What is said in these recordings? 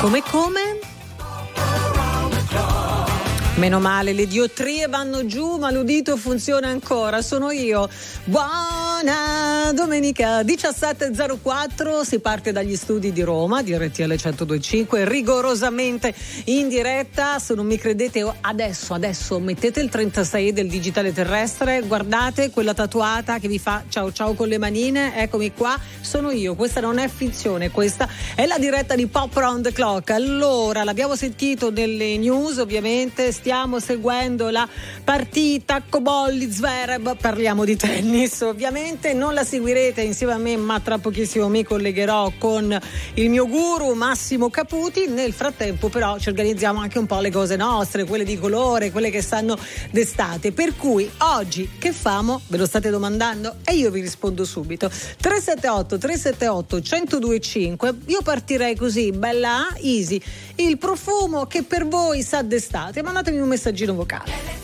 Come? Meno male, le diottrie vanno giù, ma l'udito funziona ancora. Sono io. Buona domenica, 17.04, si parte dagli studi di Roma, di RTL 102.5, rigorosamente in diretta. Se non mi credete, adesso mettete il 36 del digitale terrestre, guardate quella tatuata che vi fa ciao ciao con le manine, eccomi qua, sono io. Questa non è finzione, questa è la diretta di Pop Round the Clock. Allora, l'abbiamo sentito nelle news, ovviamente stiamo seguendo la partita Cobolli Zverev, parliamo di tennis. Ovviamente non la seguirete insieme a me, ma tra pochissimo mi collegherò con il mio guru Massimo Caputi. Nel frattempo però ci organizziamo anche un po' le cose nostre, quelle di colore, quelle che stanno d'estate. Per cui oggi che famo? Ve lo state domandando? E io vi rispondo subito. 378 1025. Io partirei così, bella easy. Il profumo che per voi sa d'estate. Mandatemi un messaggino vocale.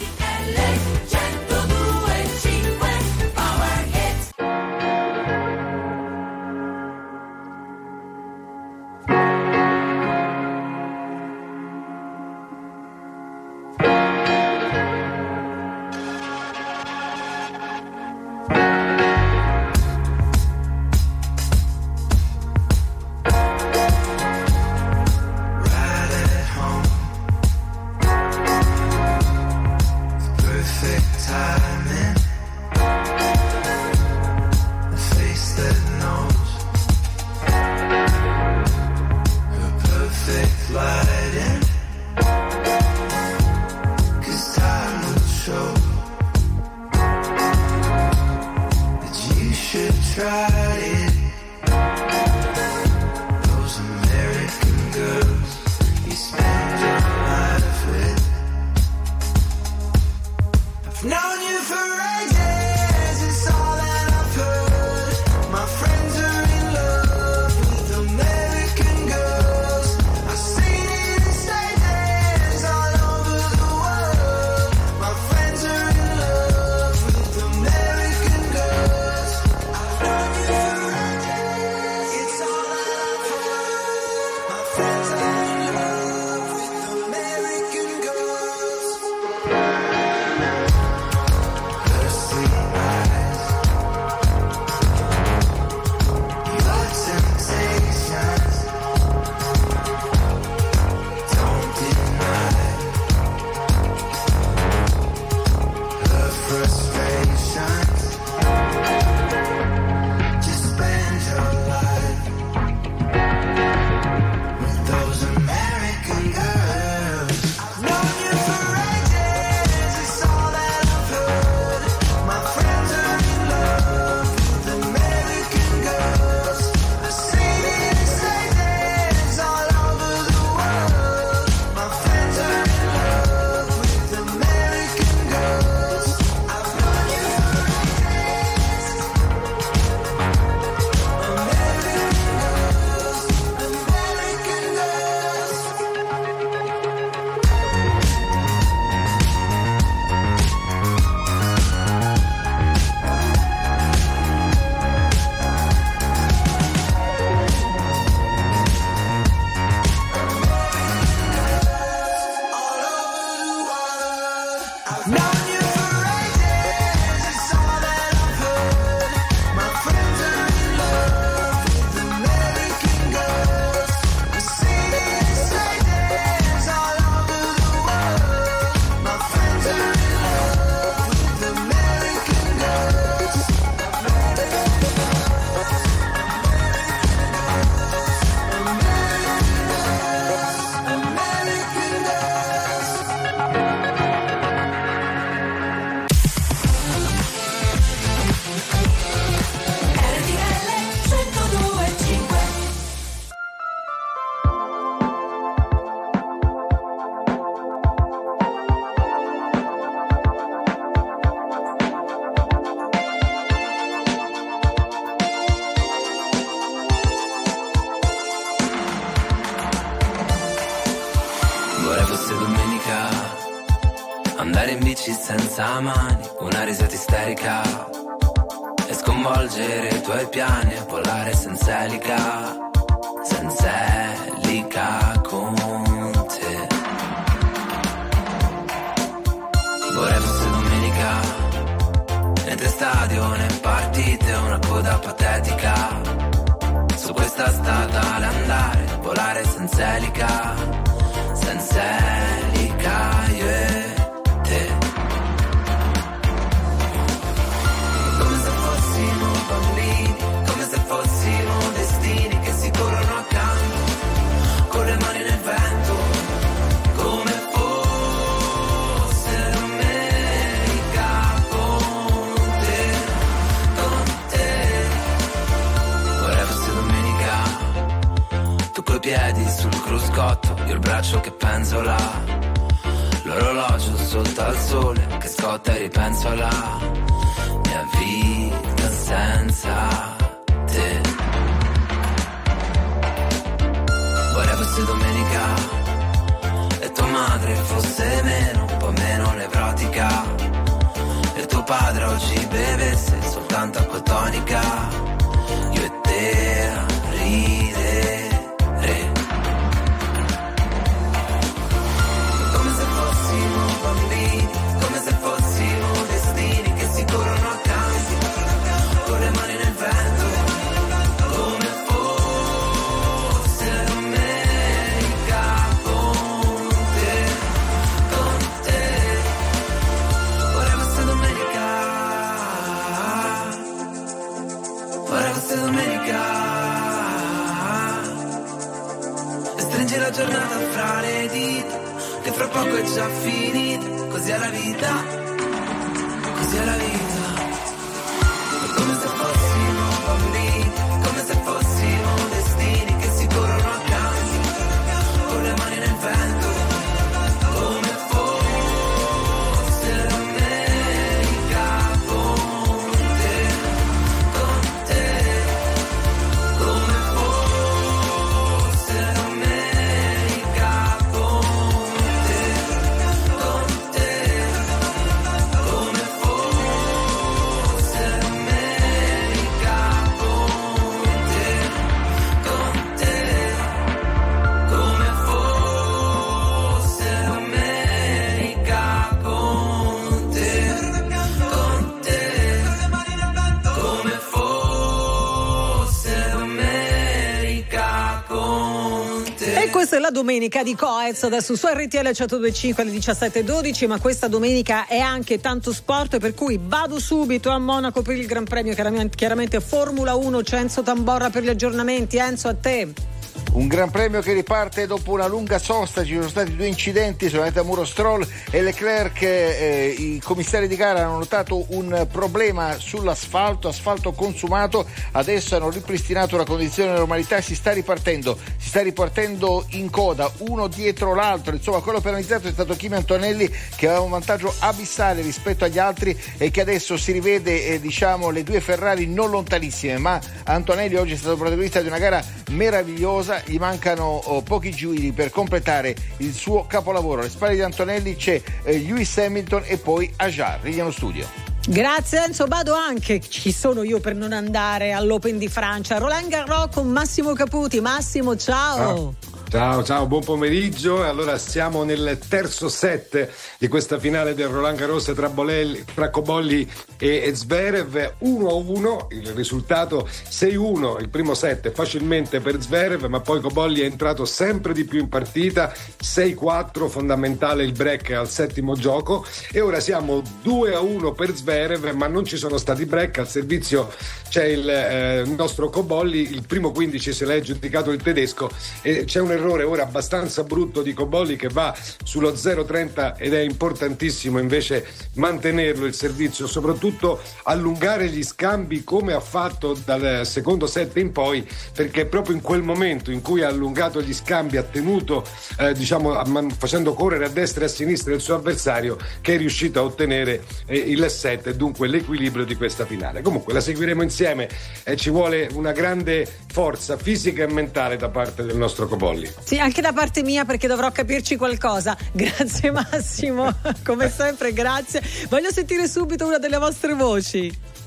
andare in bici senza mani, una risata isterica e sconvolgere i tuoi piani e volare senza elica con mentre stadio né partite, una coda patetica. Su questa strada andare, volare senza elica, io e te. Come se fossimo bambini, come se fossimo destini che si corrono accanto, con le mani nel vento, come fosse domenica con te, vorrei fosse domenica, tu coi piedi sul cruscotto, io il braccio che penzola, l'orologio sotto al sole che scotta e ripenso alla mia vita senza te. Vorrei fosse domenica e tua madre fosse un po' meno nevrotica, e tuo padre oggi bevesse soltanto acqua tonica, io e te a ridere. Come se fossimo bambini, come se fossimo destini che si corrono accanto, con le mani nel vento, come fosse domenica con te, vorrei fosse domenica, vorrei fosse domenica, e stringi la giornata fra le dita, che fra poco è già finita, così è la vita, così è la vita. È come se fossimo bambini, come se fossimo destini che si corrono accanto, con le mani nel vento, come fosse domenica con te, come fosse domenica con te, come fosse domenica con te, come fosse domenica con te, come fosse domenica con te. E questa è la domenica di Coez, adesso su RTL 102.5 alle 17.12, ma questa domenica è anche tanto sport, per cui vado subito a Monaco per il Gran Premio, chiaramente Formula 1, Enzo Tamborra per gli aggiornamenti. Enzo, a te. Un Gran Premio che riparte dopo una lunga sosta, ci sono stati 2 incidenti, solamente a Muro Stroll e Leclerc. I commissari di gara hanno notato un problema sull'asfalto, asfalto consumato, adesso hanno ripristinato la condizione di normalità e si sta ripartendo in coda, uno dietro l'altro. Insomma, quello penalizzato è stato Kimi Antonelli, che aveva un vantaggio abissale rispetto agli altri e che adesso si rivede le 2 Ferrari non lontanissime, ma Antonelli oggi è stato protagonista di una gara meravigliosa. Gli mancano pochi giri per completare il suo capolavoro. Alle spalle di Antonelli c'è Lewis Hamilton e poi Ajar. Rigliano Studio. Grazie Enzo, vado anche, ci sono io per non andare all'Open di Francia, Roland Garros con Massimo Caputi. Massimo, ciao. Ciao, buon pomeriggio. Allora siamo nel terzo set di questa finale del Roland Garros tra Cobolli e Zverev, 1-1, il risultato 6-1, il primo set facilmente per Zverev, ma poi Cobolli è entrato sempre di più in partita, 6-4, fondamentale il break al settimo gioco, e ora siamo 2-1 per Zverev, ma non ci sono stati break, al servizio c'è il nostro Cobolli, il primo 15 se l'è aggiudicato il tedesco e c'è un errore ora abbastanza brutto di Cobolli che va sullo 0,30 ed è importantissimo invece mantenerlo il servizio, soprattutto allungare gli scambi come ha fatto dal secondo set in poi, perché proprio in quel momento in cui ha allungato gli scambi ha tenuto facendo correre a destra e a sinistra il suo avversario, che è riuscito a ottenere il set e dunque l'equilibrio di questa finale. Comunque la seguiremo insieme, ci vuole una grande forza fisica e mentale da parte del nostro Cobolli. Sì, anche da parte mia, perché dovrò capirci qualcosa. Grazie Massimo, come sempre grazie. Voglio sentire subito una delle vostre voci.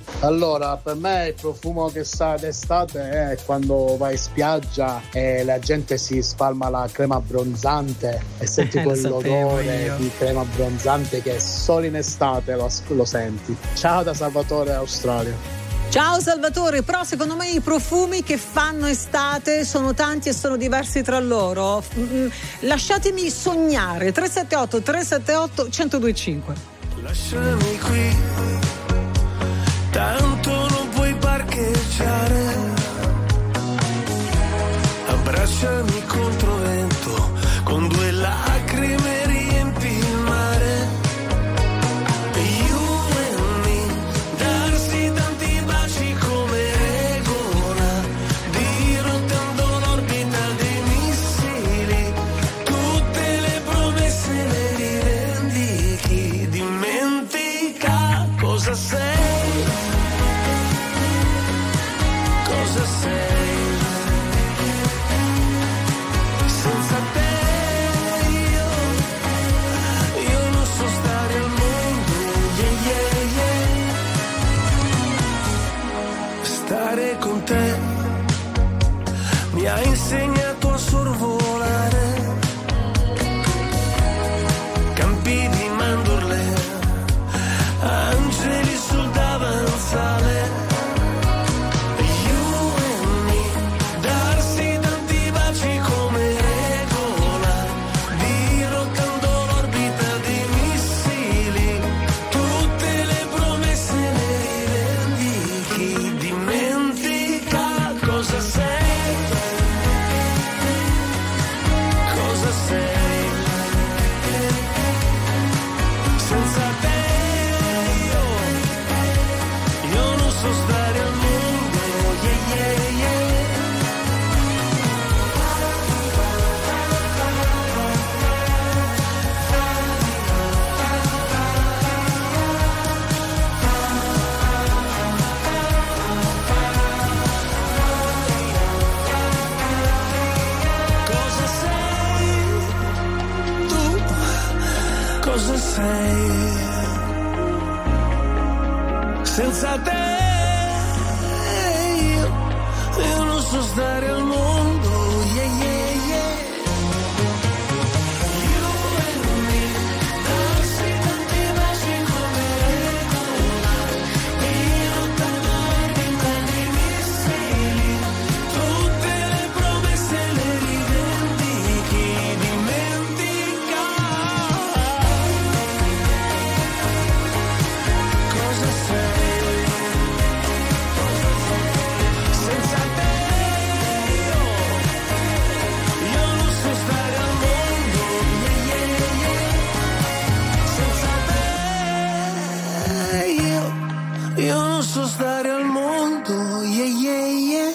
Allora, per me il profumo che sa d'estate è quando vai in spiaggia e la gente si spalma la crema abbronzante e senti quell'odore di crema abbronzante che solo in estate lo senti. Ciao da Salvatore, Australia. Ciao Salvatore, però secondo me i profumi che fanno estate sono tanti e sono diversi tra loro. Lasciatemi sognare. 378 378 1025. Lasciami qui, tanto non puoi parcheggiare. Abbracciami contro vento, con 2 lacrime riempi il mare. Cosa sei? Senza te io non so stare al mondo, yeah, yeah, yeah. Stare con te mi ha insegnato a sorvolare campi di mandorle, angeli sul davanzale. Cosa sei? Senza te io non so stare al mondo, yeah, yeah, yeah. Io non so stare al mondo, yeah, yeah, yeah.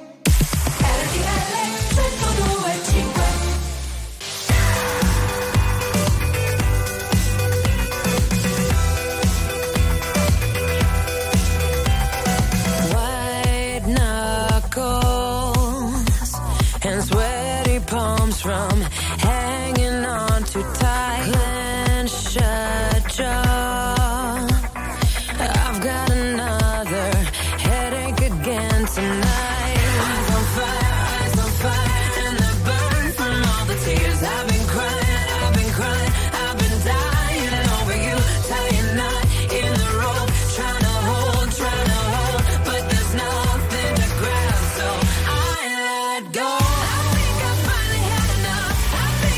White knuckles and sweaty palms from hanging on too tight. Clenched shut jaw. I've got another headache again tonight. Eyes on fire, and the burn from all the tears. I've been crying, I've been dying over you, tying knot in the rope, trying to hold, but there's nothing to grab, so I let go. I think I finally had enough. I think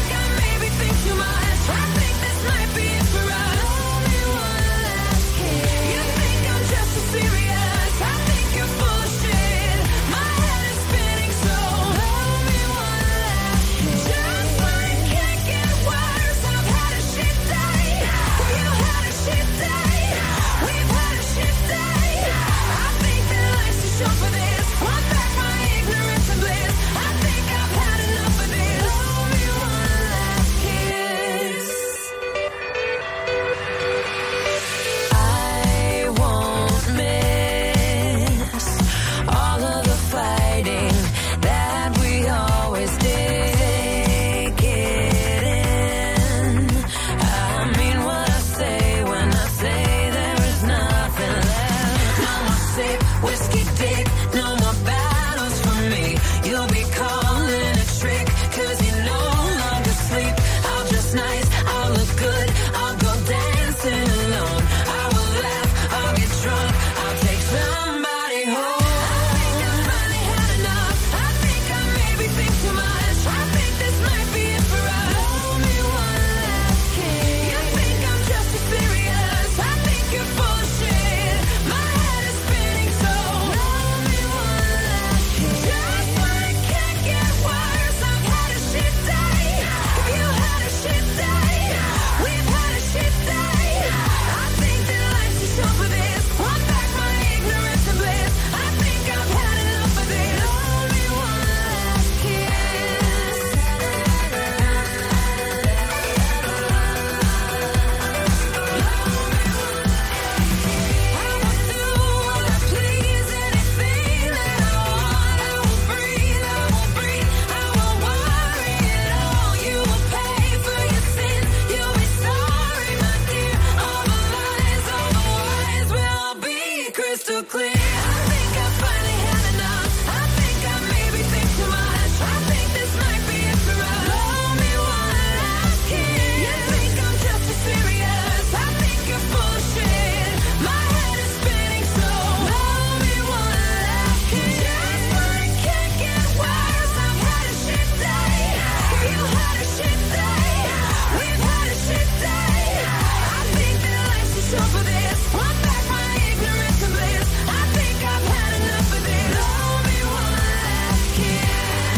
crystal clear. I think I finally had enough. I think I maybe think too much. I think this might be it for us. Blow me one last kiss. You think I'm just as serious? I think you're full of shit. My head is spinning, so blow me one last kiss. Just when it can't get worse, I've had a shit day. You had a shit day. We've had a shit day. I think that life's too short for this. Want back my ignorance and bliss. I think I've had enough of this. Blow me one last kiss.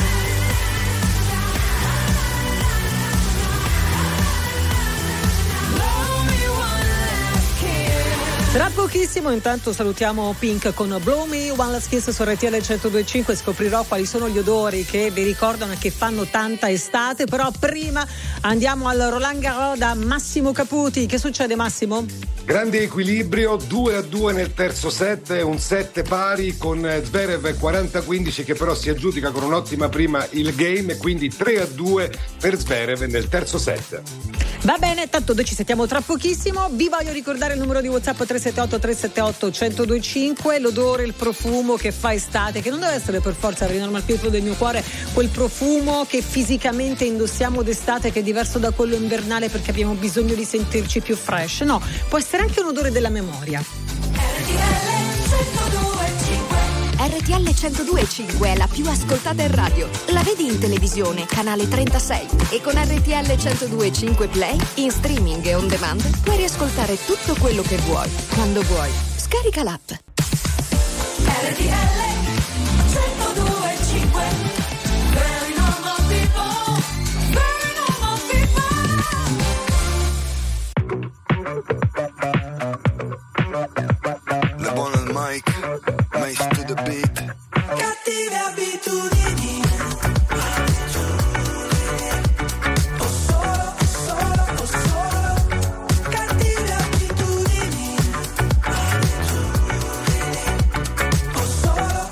Blow me one last kiss. Tra pochissimo intanto salutiamo Pink con Blow Me One Last Kiss su RTL 102.5. Scoprirò quali sono gli odori che vi ricordano e che fanno tanta estate, però prima andiamo al Roland Garros da Massimo Caputi. Che succede, Massimo? Grande equilibrio, 2-2 nel terzo set, un set pari con Zverev 40-15 che però si aggiudica con un'ottima prima il game, quindi 3-2 per Zverev nel terzo set. Va bene, tanto noi ci sentiamo tra pochissimo. Vi voglio ricordare il numero di WhatsApp 378-378-1025. L'odore, il profumo che fa estate, che non deve essere per forza per il normal people del mio cuore, quel profumo che fisicamente indossiamo d'estate, che è diverso da quello invernale perché abbiamo bisogno di sentirci più fresh. No, può essere anche un odore della memoria. RTL 102.5 è la più ascoltata in radio. La vedi in televisione, canale 36. E con RTL 102.5 Play, in streaming e on demand, puoi riascoltare tutto quello che vuoi, quando vuoi. Scarica l'app. RTL 102.5. Very normal people. Very normal people. Le buono al mic, Mace to the beat. Cattive abitudini. Ho solo cattive abitudini. Ho solo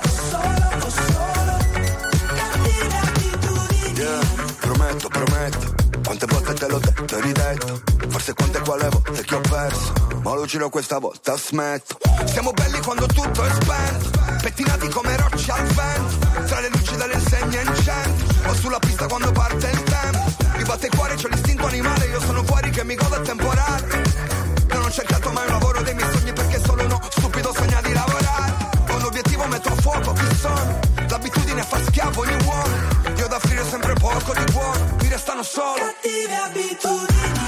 cattive abitudini. Yeah, prometto, quante volte te l'ho detto e ridetto. Forse quante quale volte che ho perso, ma lo giro questa volta smetto. Siamo belli quando tutto è spento, pettinati come rocce al vento, tra le luci delle insegne in centro, o sulla pista quando parte il tempo. Mi batte il cuore, c'ho l'istinto animale, io sono fuori che mi godo il temporale. Non ho cercato mai un lavoro dei miei sogni perché solo uno stupido sogna di lavorare. Con l'obiettivo metto a fuoco chi sono, l'abitudine fa schiavo ogni uomo. Io da offrire sempre poco di buono, mi restano solo cattive abitudini.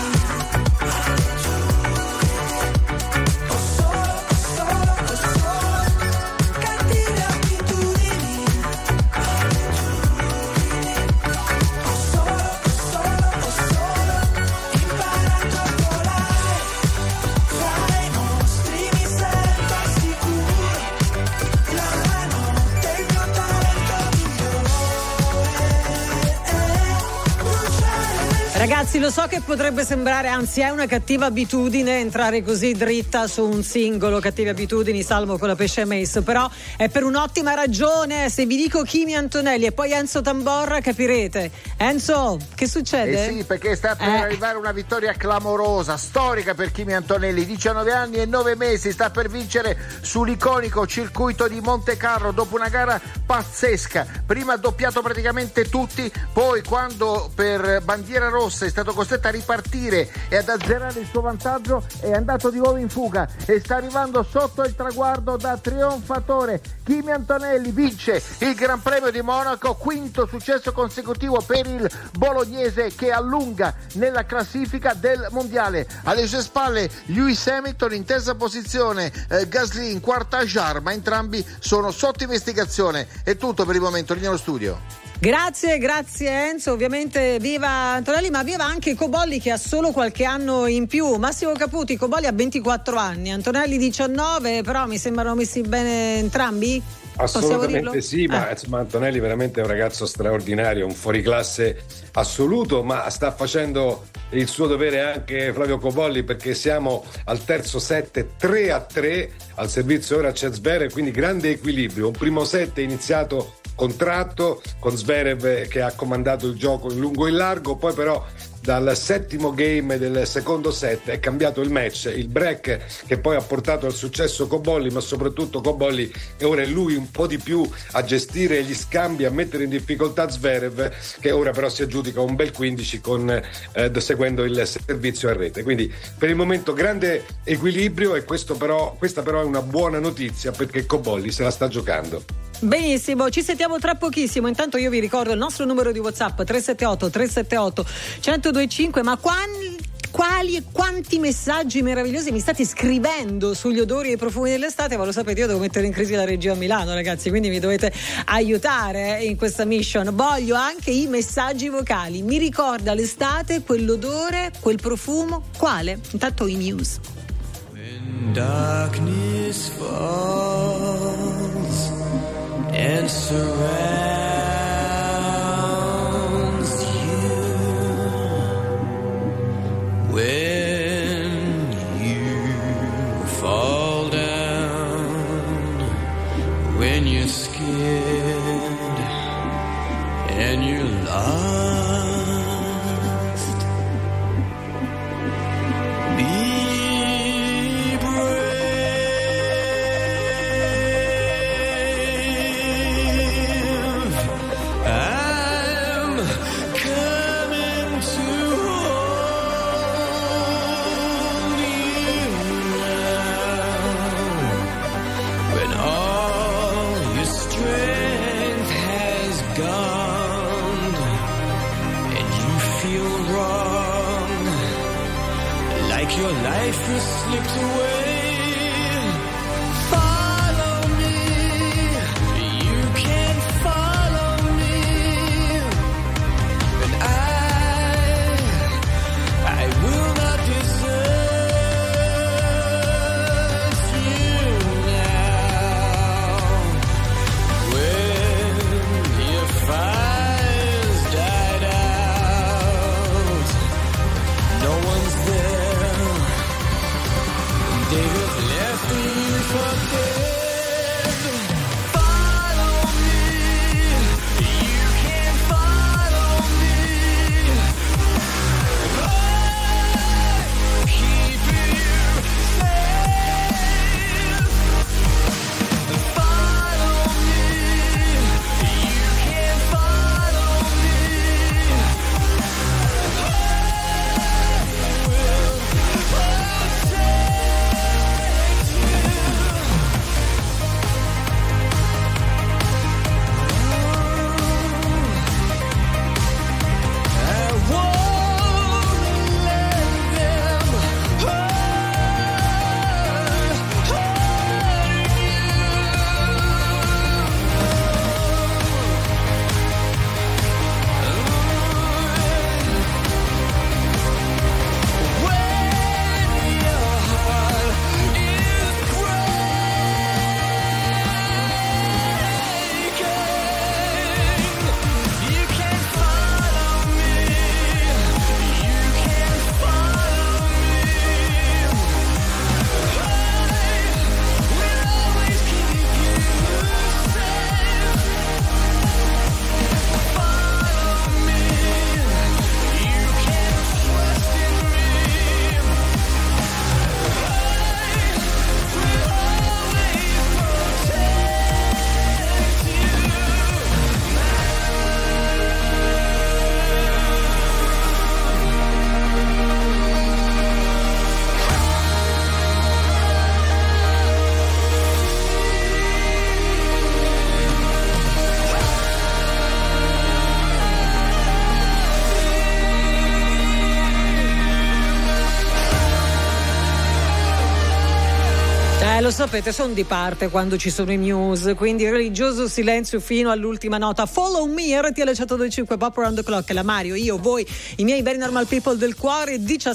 Ragazzi, lo so che potrebbe sembrare, anzi è una cattiva abitudine entrare così dritta su un singolo Cattive abitudini, salvo con la Pesce Mace, però è per un'ottima ragione. Se vi dico Kimi Antonelli e poi Enzo Tamborra capirete. Enzo, che succede? Sì, perché sta per arrivare una vittoria clamorosa, storica per Kimi Antonelli, 19 anni e 9 mesi, sta per vincere sull'iconico circuito di Monte Carlo dopo una gara pazzesca. Prima ha doppiato praticamente tutti, poi quando per bandiera rossa è stato costretto a ripartire e ad azzerare il suo vantaggio, è andato di nuovo in fuga e sta arrivando sotto il traguardo da trionfatore. Kimi Antonelli vince il Gran Premio di Monaco, quinto successo consecutivo per il bolognese che allunga nella classifica del mondiale. Alle sue spalle Lewis Hamilton in terza posizione, Gasly in quarta, Jarre, ma entrambi sono sotto investigazione. È tutto per il momento, linea allo studio. Grazie Enzo, ovviamente viva Antonelli, ma viva anche Cobolli che ha solo qualche anno in più. Massimo Caputi, Cobolli ha 24 anni, Antonelli 19, però mi sembrano messi bene entrambi? Assolutamente sì, ma insomma, Antonelli veramente è un ragazzo straordinario, un fuoriclasse assoluto, ma sta facendo il suo dovere anche Flavio Cobolli, perché siamo al terzo set 3-3, al servizio ora c'è Zverev, quindi grande equilibrio. Un primo set è iniziato contratto con Zverev che ha comandato il gioco in lungo e in largo, poi però dal settimo game del secondo set è cambiato il match, il break che poi ha portato al successo Cobolli, ma soprattutto Cobolli e ora è lui un po' di più a gestire gli scambi, a mettere in difficoltà Zverev, che ora però si aggiudica un bel 15 seguendo il servizio a rete. Quindi per il momento grande equilibrio, e questa però è una buona notizia, perché Cobolli se la sta giocando. Benissimo, ci sentiamo tra pochissimo. Intanto io vi ricordo il nostro numero di WhatsApp 378 1025. Ma quali e quanti messaggi meravigliosi mi state scrivendo sugli odori e i profumi dell'estate? Ma lo sapete, io devo mettere in crisi la regia a Milano, ragazzi, quindi mi dovete aiutare in questa mission. Voglio anche i messaggi vocali. Mi ricorda l'estate quell'odore, quel profumo? Quale? Intanto i news. When darkness falls and surrounds you, when you fall down, when you're scared and you're lost, be brave. I'm coming to hold you now. When all your strength has gone and you feel wrong, like your life has slipped away. Follow me, you can follow me, and I will not desert you now. When your fires died out, no one's there, they have left you for dead. Follow me, you can follow me, I'll keep you safe. Follow me, you can follow me, Lo sapete, sono di parte quando ci sono i news, quindi religioso silenzio fino all'ultima nota. Follow me, RTL 102.5, Pop Around the Clock, la Mario, io, voi, i miei very normal people del cuore.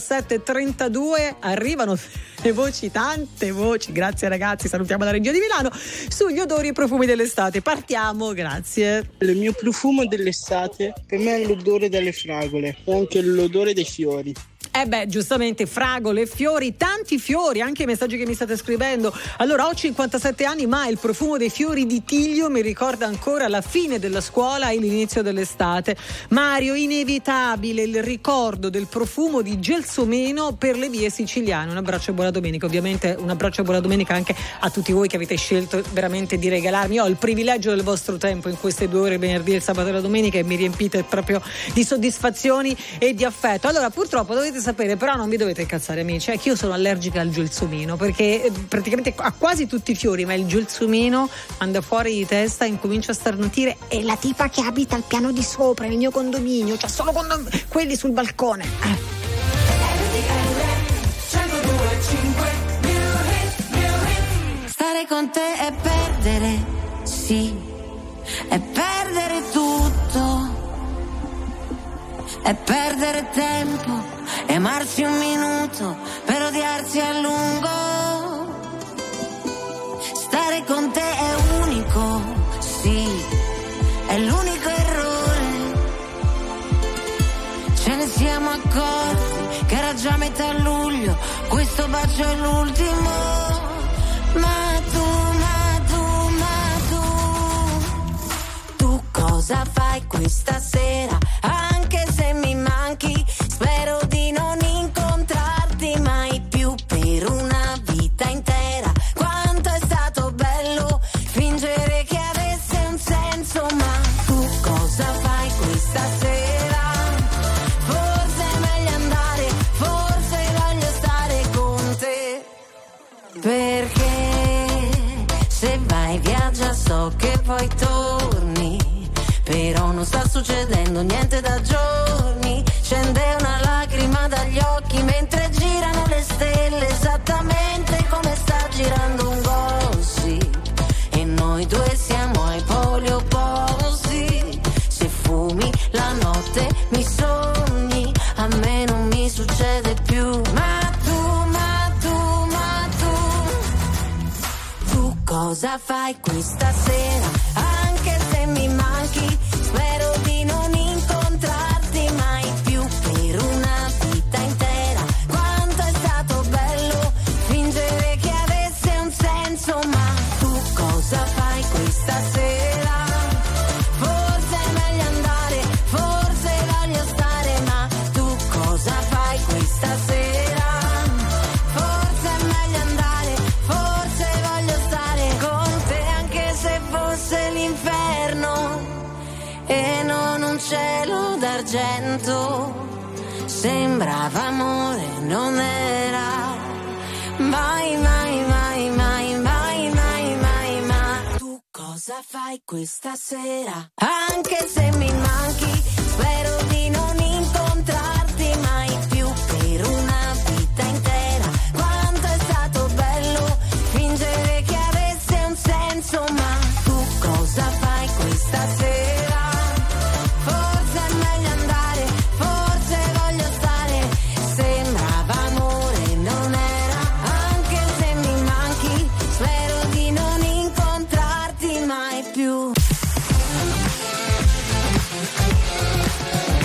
17:32, arrivano le voci, tante voci, grazie ragazzi, salutiamo la regia di Milano, sugli odori e profumi dell'estate. Partiamo, grazie. Il mio profumo dell'estate per me è l'odore delle fragole e anche l'odore dei fiori. Giustamente fragole, fiori, tanti fiori, anche i messaggi che mi state scrivendo. Allora, ho 57 anni, ma il profumo dei fiori di tiglio mi ricorda ancora la fine della scuola e l'inizio dell'estate. Mario, inevitabile il ricordo del profumo di gelsomino per le vie siciliane. Un abbraccio e buona domenica. Ovviamente un abbraccio e buona domenica anche a tutti voi che avete scelto veramente di regalarmi. Io ho il privilegio del vostro tempo in queste 2 ore, venerdì, il sabato e la domenica, e mi riempite proprio di soddisfazioni e di affetto. Allora, purtroppo dovete sapere, però non vi dovete incazzare, amici, è che io sono allergica al gelsomino, perché praticamente a quasi tutti i fiori, ma il gelsomino anda fuori di testa, incomincio a starnutire. E la tipa che abita al piano di sopra, nel mio condominio, cioè solo quelli sul balcone. Stare con te è perdere, sì, è perdere tutto, è perdere tempo, e amarsi un minuto per odiarsi a lungo. Stare con te è unico, sì, è l'unico errore. Ce ne siamo accorti che era già metà luglio, questo bacio è l'ultimo. Ma tu cosa fai questa sera? Anche se mi manchi, spero di non incontrarti mai più per una vita intera. Quanto è stato bello fingere che avesse un senso, ma tu cosa fai questa sera? Forse è meglio andare, forse voglio stare con te, perché se vai viaggia so che poi torni, però non sta succedendo niente da giorni. Scende una lacrima dagli occhi mentre girano le stelle, esattamente come sta girando un gossip, e noi due siamo ai poli opposti. Se fumi la notte mi sogni, a me non mi succede più. Cosa fai questa sera? Anche se mi manchi, spero di non incontrarti mai più per una vita intera. Quanto è stato bello fingere che avesse un senso, ma tu cosa fai questa sera? Forse è meglio andare, forse voglio stare, ma tu cosa fai questa sera? Forse è meglio andare, forse voglio stare con te, anche se fosse l'inferno e non un cielo d'argento. Sembrava amore, non era mai, mai, mai, mai, mai, mai, mai, ma tu cosa fai questa sera? Anche se mi manchi, spero di non incontrarti mai più per una vita intera. Quanto è stato bello fingere che avesse un senso, ma tu cosa fai questa sera? Forse è meglio andare, forse voglio stare. Sembrava amore, non era. Anche se mi manchi, spero di non incontrarti mai più.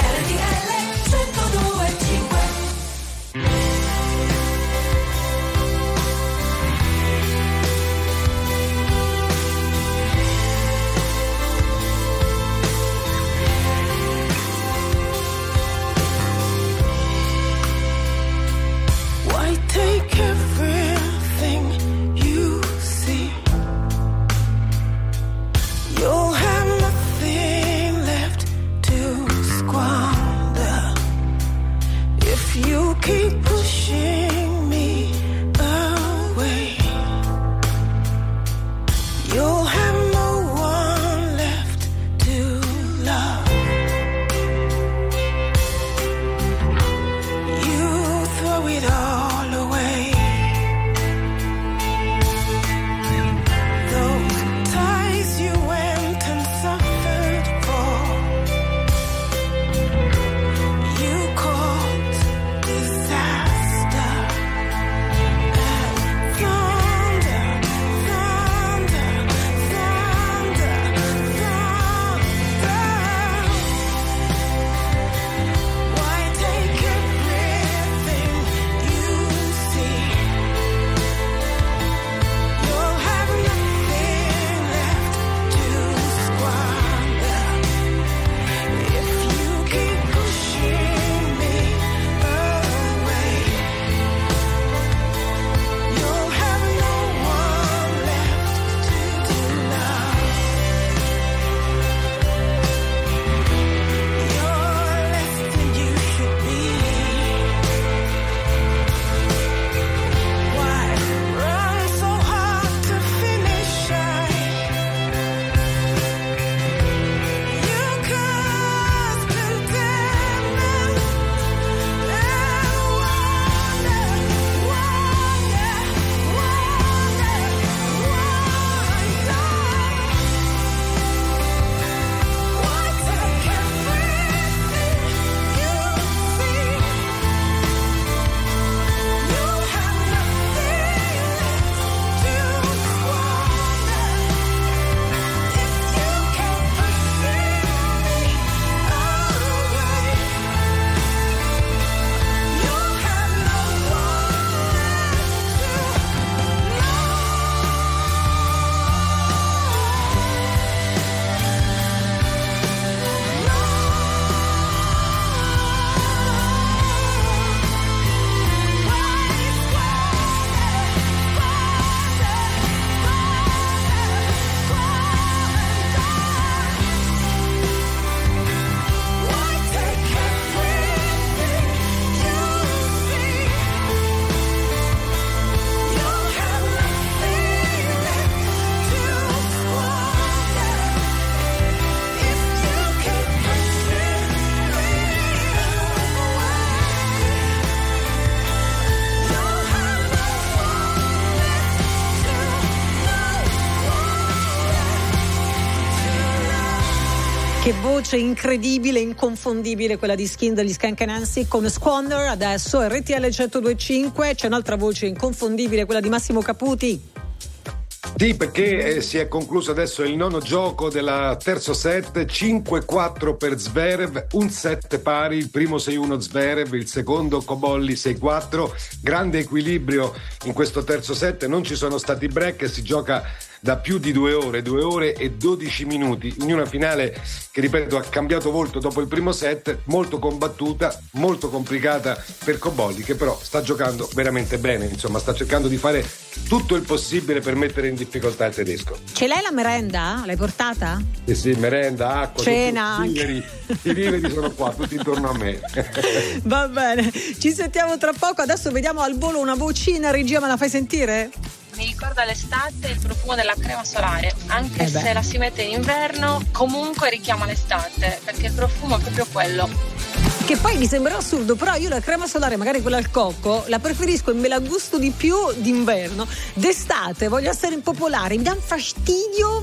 Che voce incredibile, inconfondibile quella di Skin degli Skunk Anansi con Squander. Adesso RTL 102.5, c'è un'altra voce inconfondibile, quella di Massimo Caputi. Sì, perché si è concluso adesso il nono gioco del terzo set, 5-4 per Zverev, un set pari, il primo 6-1 Zverev, il secondo Cobolli 6-4, grande equilibrio in questo terzo set, non ci sono stati break, si gioca da più di 2 ore e 12 minuti, in una finale che, ripeto, ha cambiato volto dopo il primo set, molto combattuta, molto complicata per Cobolli, che però sta giocando veramente bene, insomma sta cercando di fare tutto il possibile per mettere in difficoltà il tedesco. Ce l'hai la merenda? L'hai portata? Sì, merenda, acqua, cena, i viveri sono qua, tutti intorno a me. Va bene, ci sentiamo tra poco, adesso vediamo al volo una vocina, regia, me la fai sentire? Mi ricorda l'estate il profumo della crema solare, anche se la si mette in inverno, comunque richiama l'estate, perché il profumo è proprio quello. Che poi mi sembra assurdo, però io la crema solare, magari quella al cocco, la preferisco e me la gusto di più d'inverno. D'estate voglio essere impopolare, mi dà un fastidio.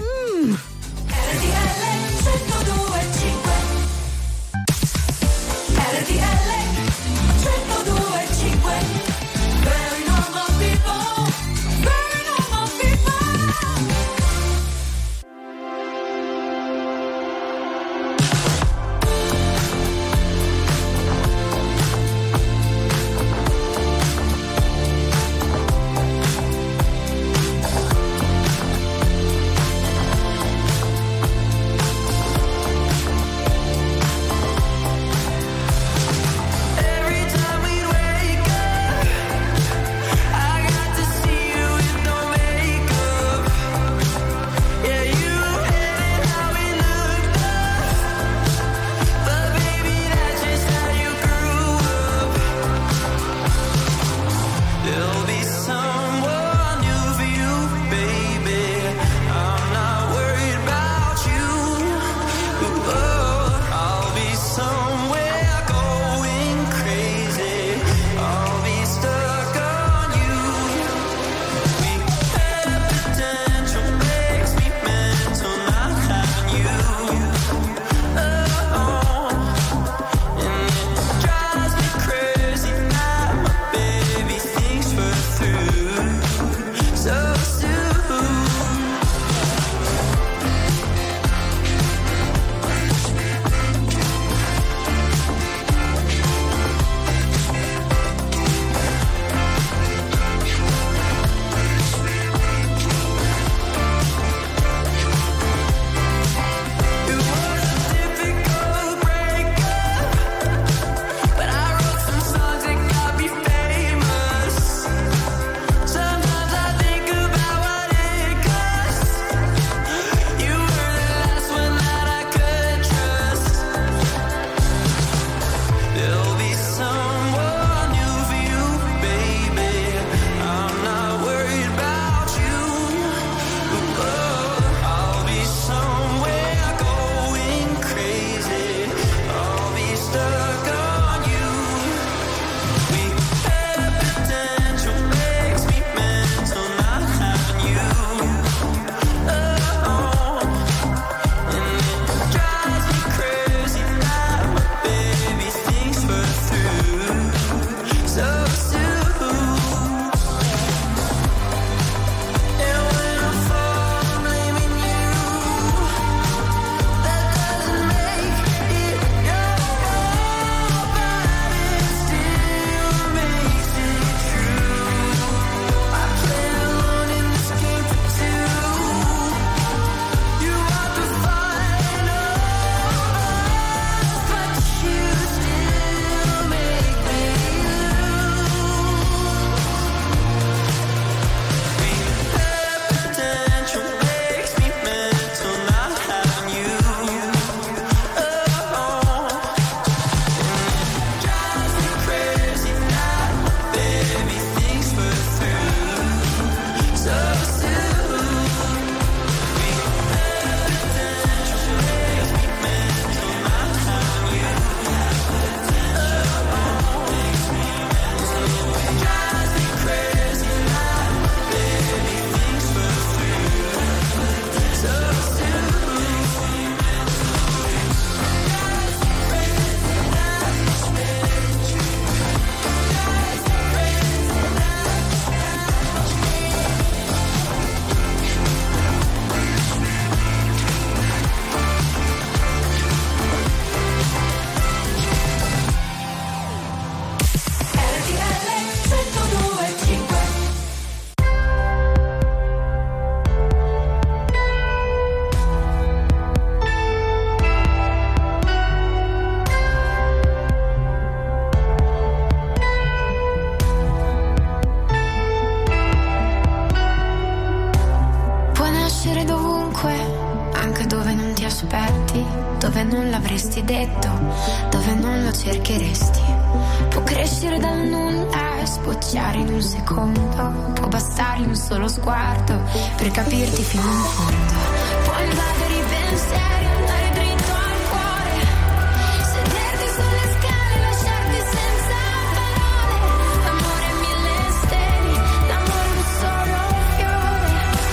aspetti, dove non l'avresti detto, dove non lo cercheresti. Può crescere dal nulla e sbocciare in un secondo, può bastare un solo sguardo per capirti fino in fondo. Può invadere i pensieri, andare dritto al cuore, sederti sulle scale, lasciarti senza parole. L'amore è mille steli, l'amore è un solo fiore.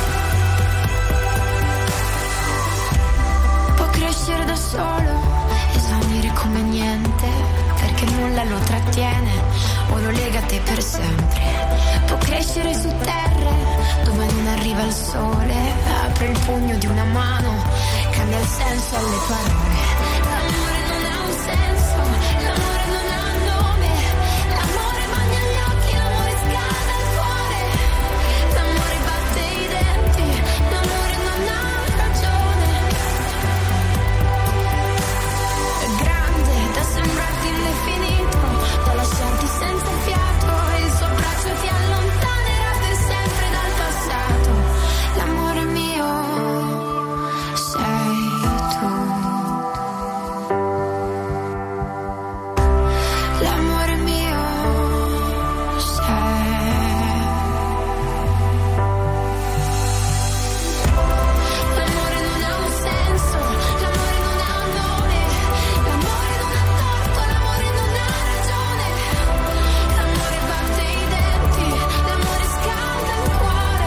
Può crescere da solo e svanire come niente, perché nulla lo trattiene o lo lega a te per sempre. Può crescere su terre dove non arriva il sole, apre il pugno di una mano, cambia il senso alle parole. L'amore non ha un senso, l'amore non ha nome, l'amore bagna gli occhi, l'amore scalda il cuore, l'amore batte i denti, l'amore non ha ragione. È grande da sembrarti indefinito, da lasciarti senza fiato, e il suo braccio ti allontanerà per sempre dal passato. L'amore mio sei tu. L'amore mio sei. L'amore non ha un senso, l'amore non ha un nome, l'amore non ha torto, l'amore non ha ragione. L'amore batte i denti, l'amore scalda il cuore.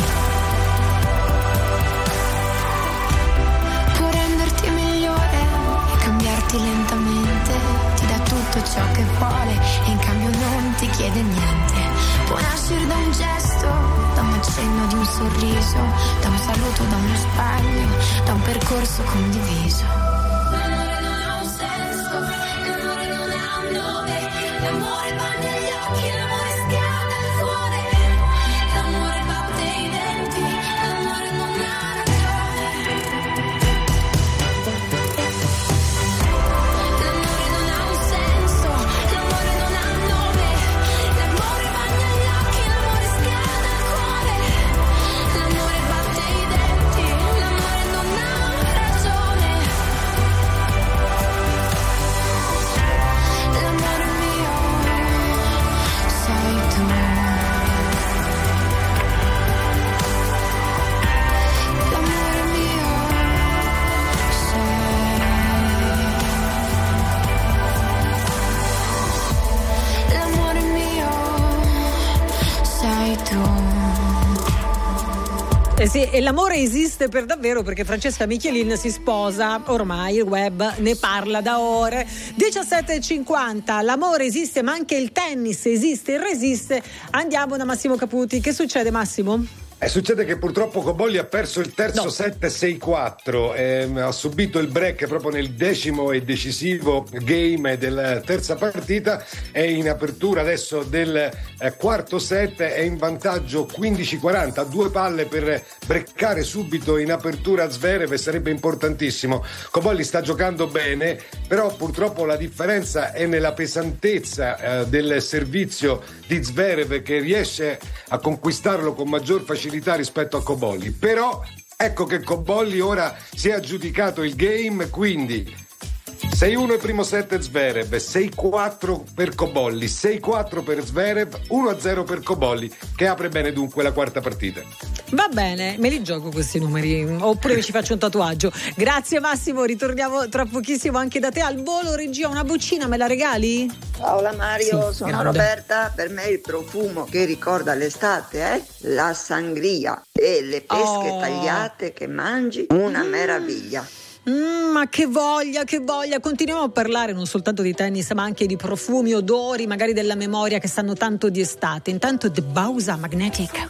Può renderti migliore e cambiarti lentamente, ti dà tutto ciò che vuole e in cambio non ti chiede niente. Può nascere da un gesto, da un accenno di un sorriso, da un saluto, da uno sbaglio, da un percorso condiviso. L'amore non ha un senso, l'amore non ha un nome, l'amore bagna gli occhi, l'amore scalda il cuore, l'amore batte i denti, l'amore non ha ragione. L'amore non ha un senso, l'amore non ha un nome, l'amore bagna gli occhi, l'amore scalda il cuore, l'amore batte i denti, l'amore non ha ragione. L'amore mio sei tu. L'amore mio sei. L'amore mio sei tu. Eh sì, e l'amore esiste per davvero, perché Francesca Michelin si sposa, ormai il web ne parla da ore. 17:50, l'amore esiste ma anche il tennis esiste e resiste. Andiamo da Massimo Caputi. Che succede, Massimo? Succede che purtroppo Cobolli ha perso il terzo set 6-4, ha subito il break proprio nel 10° e decisivo game della terza partita, è in apertura adesso del quarto set, è in vantaggio 15-40, ha 2 palle per breccare subito in apertura Zverev e sarebbe importantissimo. Cobolli sta giocando bene, però purtroppo la differenza è nella pesantezza del servizio di Zverev, che riesce a conquistarlo con maggior facilità rispetto a Cobolli. Però ecco che Cobolli ora si è aggiudicato il game, quindi 6-1 il primo set Zverev, 6-4 per Cobolli, 6-4 per Zverev, 1-0 per Cobolli, che apre bene dunque la quarta partita. Va bene, me li gioco questi numeri, oppure ci faccio un tatuaggio. Grazie Massimo, ritorniamo tra pochissimo anche da te. Al volo, regia, una buccina me la regali? Ciao Mario, sì, sono grande. Roberta. Per me il profumo che ricorda l'estate è la sangria e le pesche tagliate che mangi, una meraviglia. Ma che voglia, continuiamo a parlare non soltanto di tennis ma anche di profumi, odori, magari della memoria che sanno tanto di estate. Intanto The Bausa Magnetic.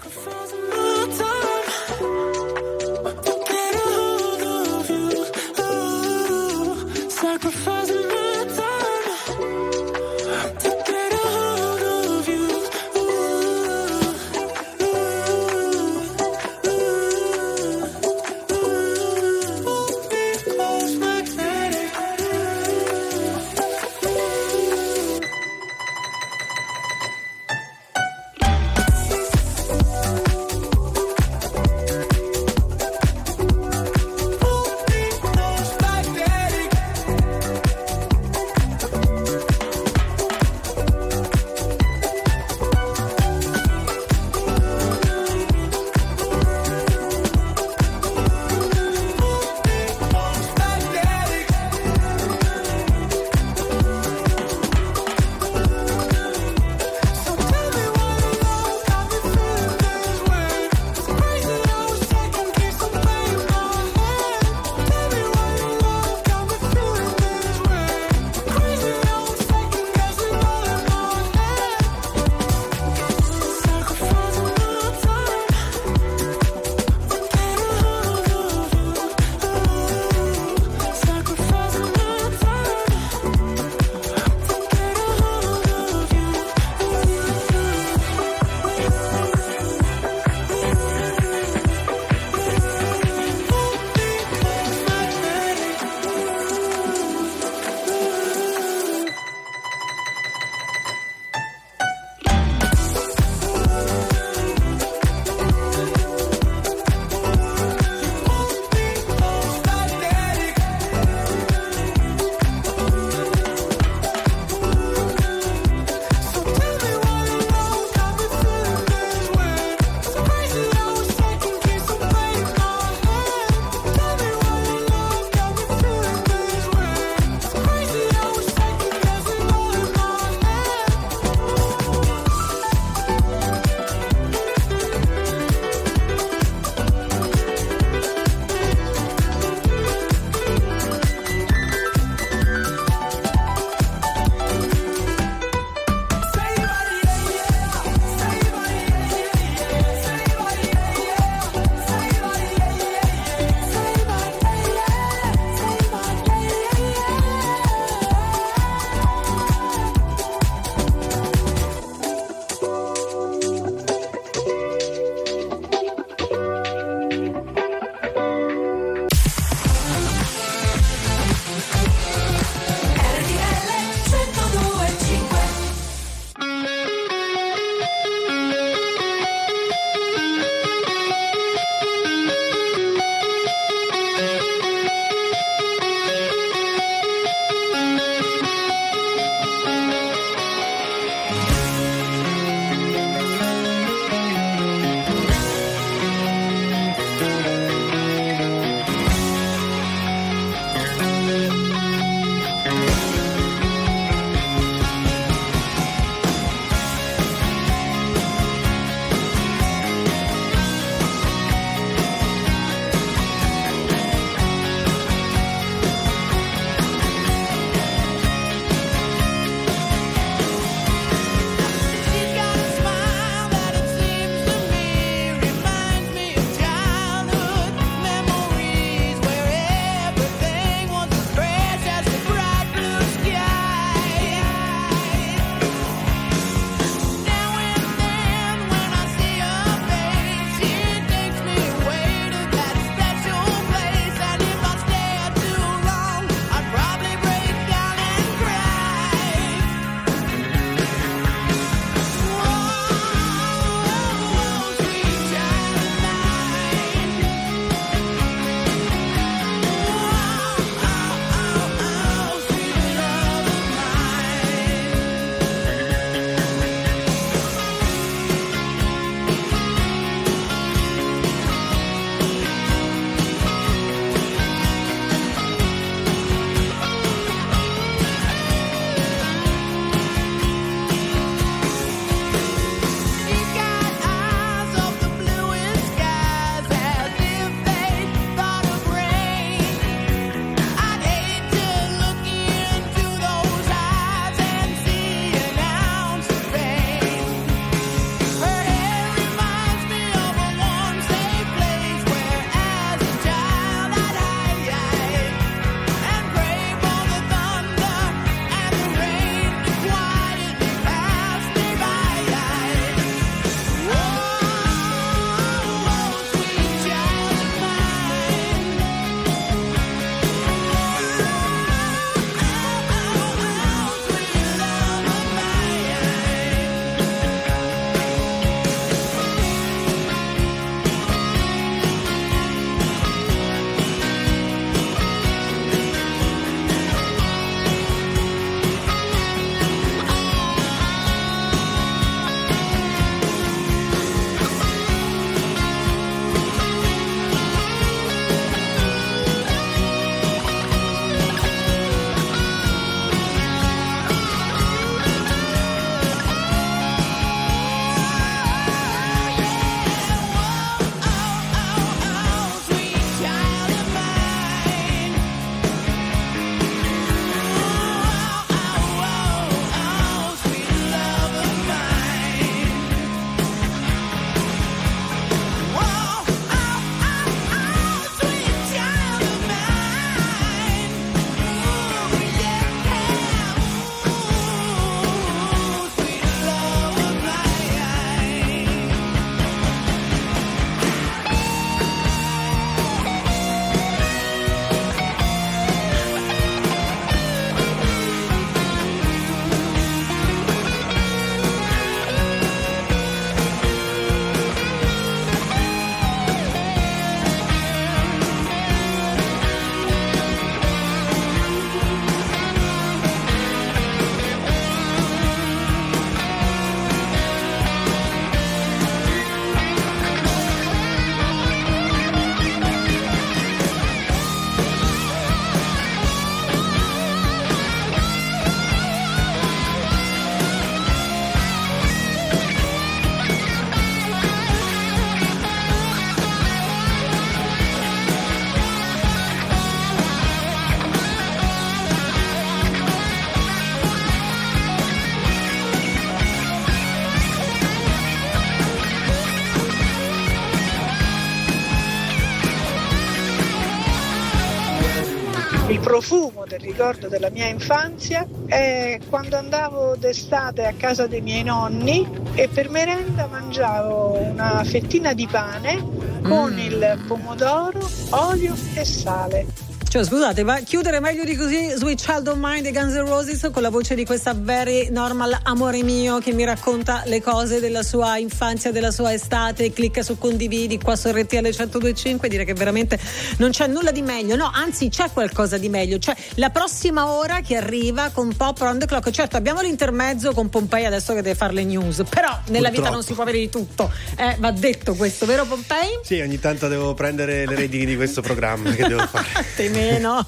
Il profumo del ricordo della mia infanzia è quando andavo d'estate a casa dei miei nonni e per merenda mangiavo una fettina di pane con il pomodoro, olio e sale. Cioè, scusate, ma chiudere meglio di così Sweet Child of Mine dei Guns N' Roses con la voce di questa Very Normal Amore Mio che mi racconta le cose della sua infanzia, della sua estate, clicca su condividi qua su RTL 102.5, dire che veramente non c'è nulla di meglio, no, anzi c'è qualcosa di meglio, cioè la prossima ora che arriva con Pop Around the Clock. Certo, abbiamo l'intermezzo con Pompei adesso che deve fare le news, però nella vita non si può avere di tutto, va detto questo, vero Pompei? Sì, ogni tanto devo prendere le redini di questo programma, che devo fare? No.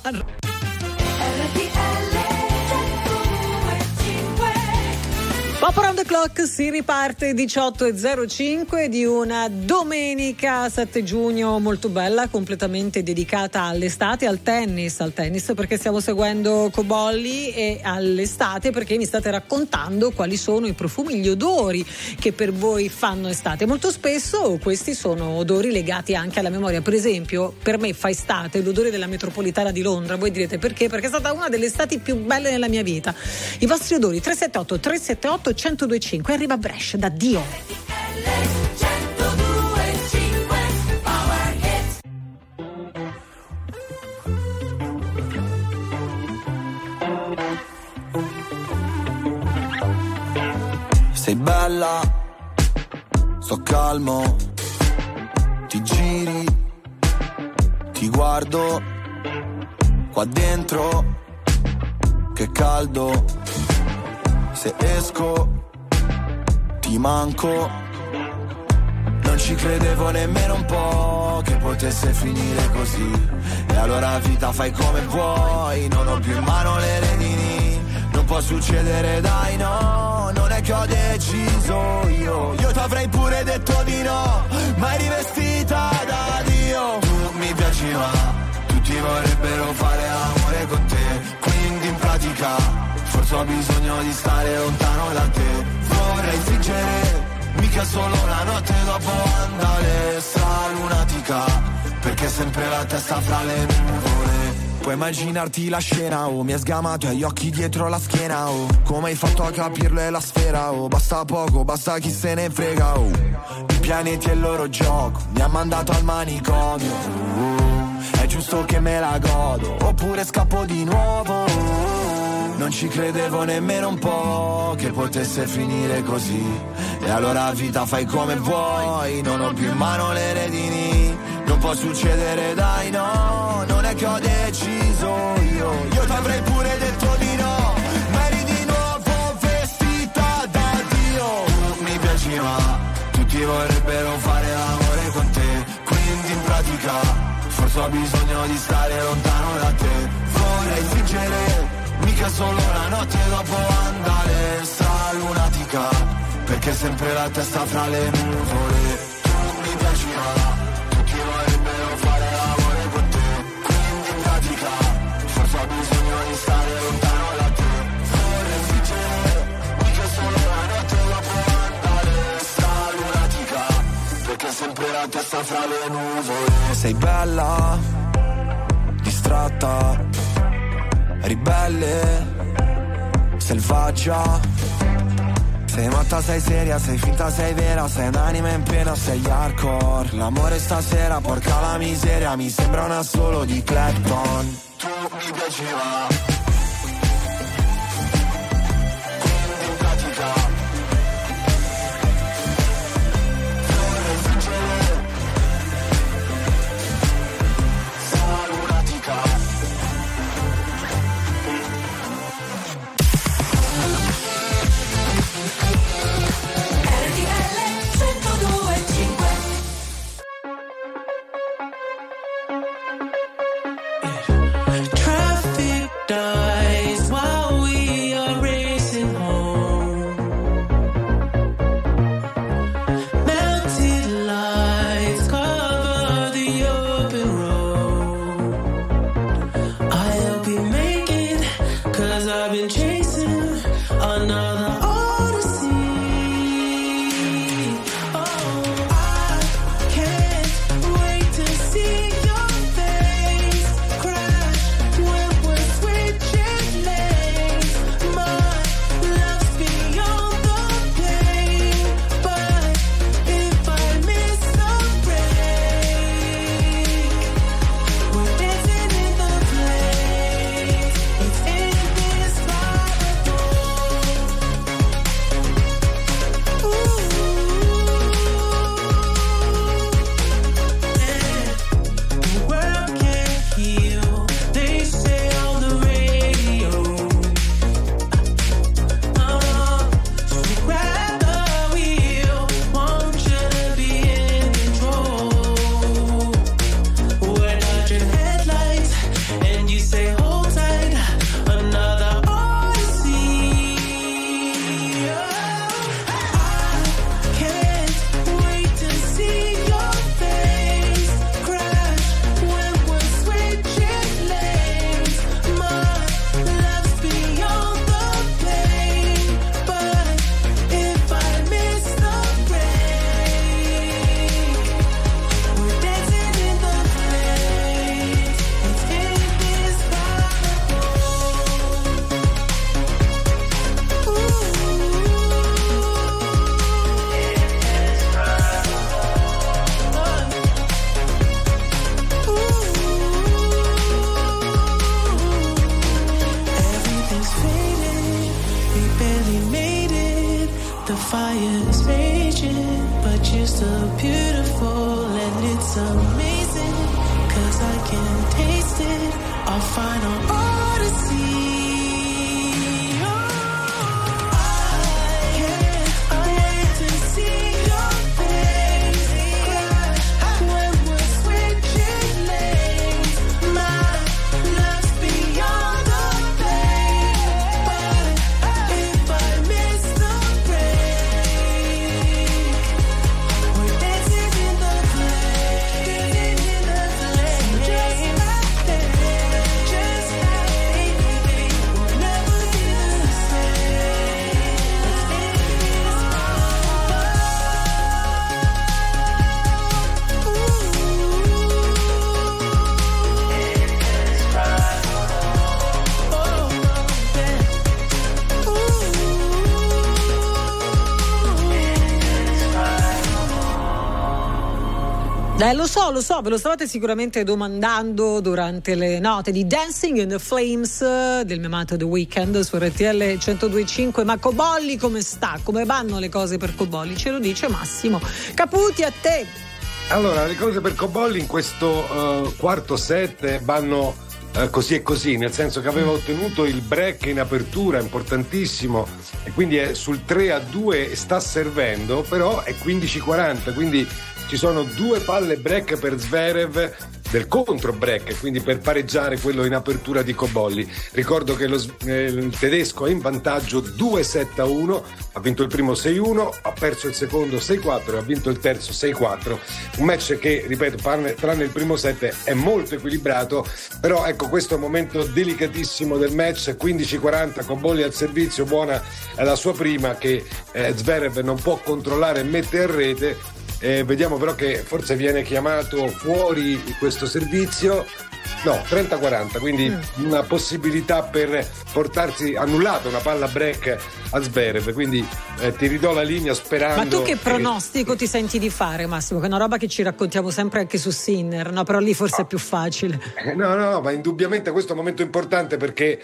Pop Around the Clock si riparte 18.05 di una domenica 7 giugno molto bella, completamente dedicata all'estate, al tennis perché stiamo seguendo Cobolli, e all'estate perché mi state raccontando quali sono i profumi, gli odori che per voi fanno estate. Molto spesso questi sono odori legati anche alla memoria. Per esempio, per me fa estate l'odore della metropolitana di Londra. Voi direte perché? Perché è stata una delle estati più belle nella mia vita. I vostri odori 378 102.5. Arriva Brescia da Dio. Sei bella, sto calmo, ti giri, ti guardo, qua dentro, che caldo, se esco, ti manco, non ci credevo nemmeno un po' che potesse finire così, e allora vita fai come vuoi, non ho più in mano le redini, non può succedere dai no, non è che ho deciso io t'avrei pure detto di no, ma eri vestita da Dio, tu mi piaci ma tutti vorrebbero fare amore con te, quindi in pratica forse ho bisogno di stare lontano da te, vorrei fingere, mica solo la notte dopo andare stralunatica, perché sempre la testa fra le nuvole. Puoi immaginarti la scena, oh, mi hai sgamato e hai gli occhi dietro la schiena, oh, come hai fatto a capirlo è la sfera, oh, basta poco, basta chi se ne frega, oh, i pianeti e il loro gioco, mi ha mandato al manicomio, è giusto che me la godo, oppure scappo di nuovo, non ci credevo nemmeno un po' che potesse finire così, e allora vita fai come vuoi, non ho più in mano le redini, non può succedere dai no, non è che ho deciso io t'avrei pure detto di no, ma eri di nuovo vestita da Dio, tu mi piaci ma tutti vorrebbero fare amore con te, quindi in pratica forse ho bisogno di stare lontano da te, vorrei fingere, mica solo la notte dopo andare stralunatica, perché sempre la testa fra le nuvole, tu mi piaci ma tutti vorrebbero fare amore con te, quindi in pratica forse ho bisogno di stare lontano da te, vorrei fingere, mica solo la notte dopo andare stralunatica, perché sempre la testa fra le nuvole. Sei bella, distratta, ribelle, selvaggia, sei matta, sei seria, sei finta, sei vera, sei un'anima in pena, sei hardcore, l'amore stasera, porca la miseria, mi sembra una solo di Clapton, tu mi piaceva, quindi in pratica vorrei fingere, stralunatica. Traffic down final odyssey. Lo so, ve lo stavate sicuramente domandando durante le note di Dancing in the Flames del mio amato The Weeknd su RTL 102.5. Ma Cobolli come sta? Come vanno le cose per Cobolli? Ce lo dice Massimo Caputi, a te. Allora, le cose per Cobolli in questo quarto set vanno così e così, nel senso che aveva ottenuto il break in apertura importantissimo e quindi è sul 3-2 e sta servendo, però è 15-40, quindi ci sono 2 palle break per Zverev del contro break, quindi per pareggiare quello in apertura di Cobolli. Ricordo che il tedesco è in vantaggio 2-7-1, ha vinto il primo 6-1, ha perso il secondo 6-4 e ha vinto il terzo 6-4. Un match che, ripeto, tranne il primo set è molto equilibrato, però ecco, questo è un momento delicatissimo del match. 15-40, Cobolli al servizio, buona è la sua prima che Zverev non può controllare e mette a rete. Vediamo però che forse viene chiamato fuori questo servizio. No, 30-40, quindi una possibilità per portarsi annullata una palla break a Zverev, quindi ti ridò la linea sperando. Ma tu che pronostico ti senti di fare, Massimo? Che è una roba che ci raccontiamo sempre anche su Sinner, no? Però lì forse è più facile. No, ma indubbiamente questo è un momento importante perché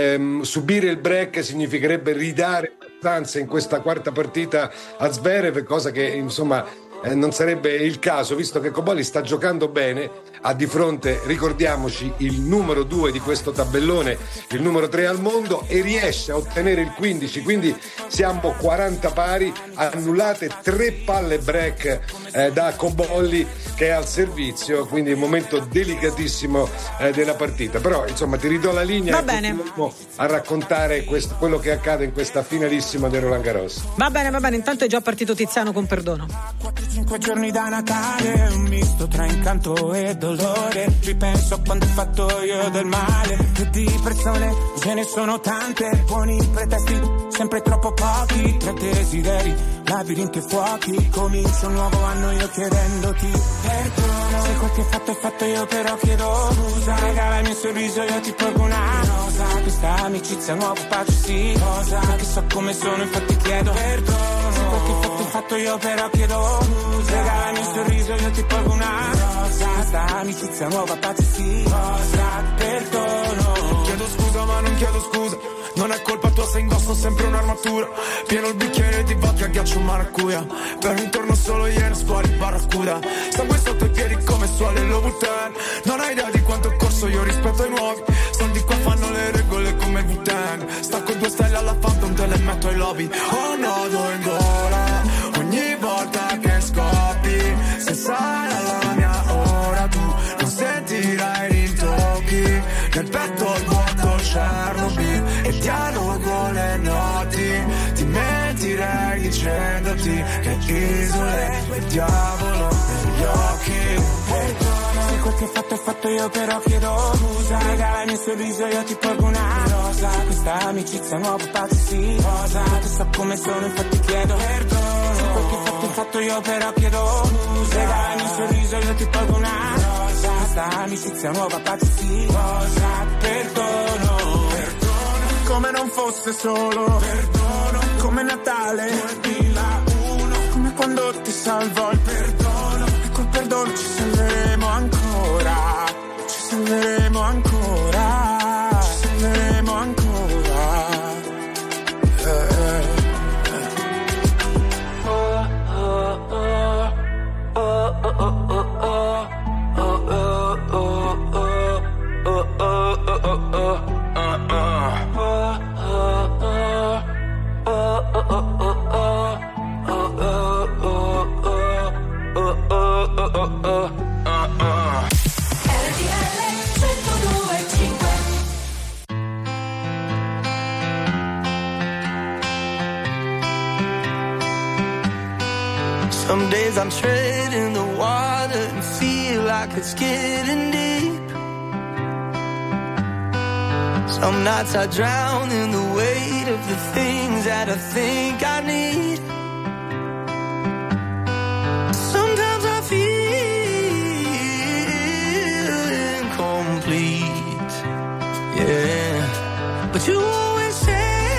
subire il break significherebbe ridare abbastanza in questa quarta partita a Zverev, cosa che insomma non sarebbe il caso, visto che Cobolli sta giocando bene, ha di fronte, ricordiamoci, il numero 2 di questo tabellone, il numero 3 al mondo, e riesce a ottenere il 15, quindi siamo 40 pari, annullate 3 palle break da Cobolli che è al servizio, quindi un momento delicatissimo della partita. Però insomma ti ridò la linea. Va bene. A raccontare quello che accade in questa finalissima del Roland Garros. Va bene, intanto è già partito Tiziano con Perdono. 4-5 giorni da Natale, un misto tra incanto e dolore. Ripenso a quanto ho fatto io del male, e di persone ce ne sono tante, buoni pretesti, sempre troppo pochi, tra desideri, labirinti e fuochi. Comincio un nuovo anno io chiedendoti perdono, se quel che fatto è fatto io però chiedo scusa. Regala il mio sorriso, io ti porgo una rosa, questa amicizia nuovo pace sì, cosa, che so come sono infatti chiedo perdono, se quel che fatto è fatto io però chiedo scusa. Regala il mio sorriso, io ti porgo una rosa, questa amicizia nuova pace sì, cosa, perdono. Chiedo scusa ma non chiedo scusa, non è colpa tua se indosso sempre un'armatura, pieno il bicchiere di vodka, ghiaccio maracuja, per intorno solo ieri scuoli barracuda, sangue sotto i piedi come suole lo Wu-Tang. Non hai idea di quanto ho corso io rispetto ai nuovi, soldi qua fanno le regole come il Wu-Tang. Stacco 2 stelle alla Phantom, te le metto ai lobby. Ho un nodo in gola ogni volta che scoppi, se sarà la mia ora tu non sentirai rintocchi, nel petto il vuoto Chernobyl e dialogo le noti, ti mentirei dicendoti che isole il diavolo negli occhi. Se quel che fatto è fatto io però chiedo scusa. Regala il mio sorriso, io ti porgo una rosa, questa amicizia nuova pace sì, cosa, che so come sono infatti chiedo perdono. Se quel che fatto è fatto io però chiedo scusa. Regala il mio sorriso, io ti porgo una rosa, questa amicizia nuova pace sì, cosa, perdono. Come non fosse solo perdono, come Natale 2001, come quando ti salvo il perdono, e col perdono ci salveremo ancora, ci salveremo ancora, ci salveremo ancora. days I'm treading the water and feel like it's getting deep. Some nights I drown in the weight of the things that I think I need. Sometimes I feel incomplete, yeah. But you always say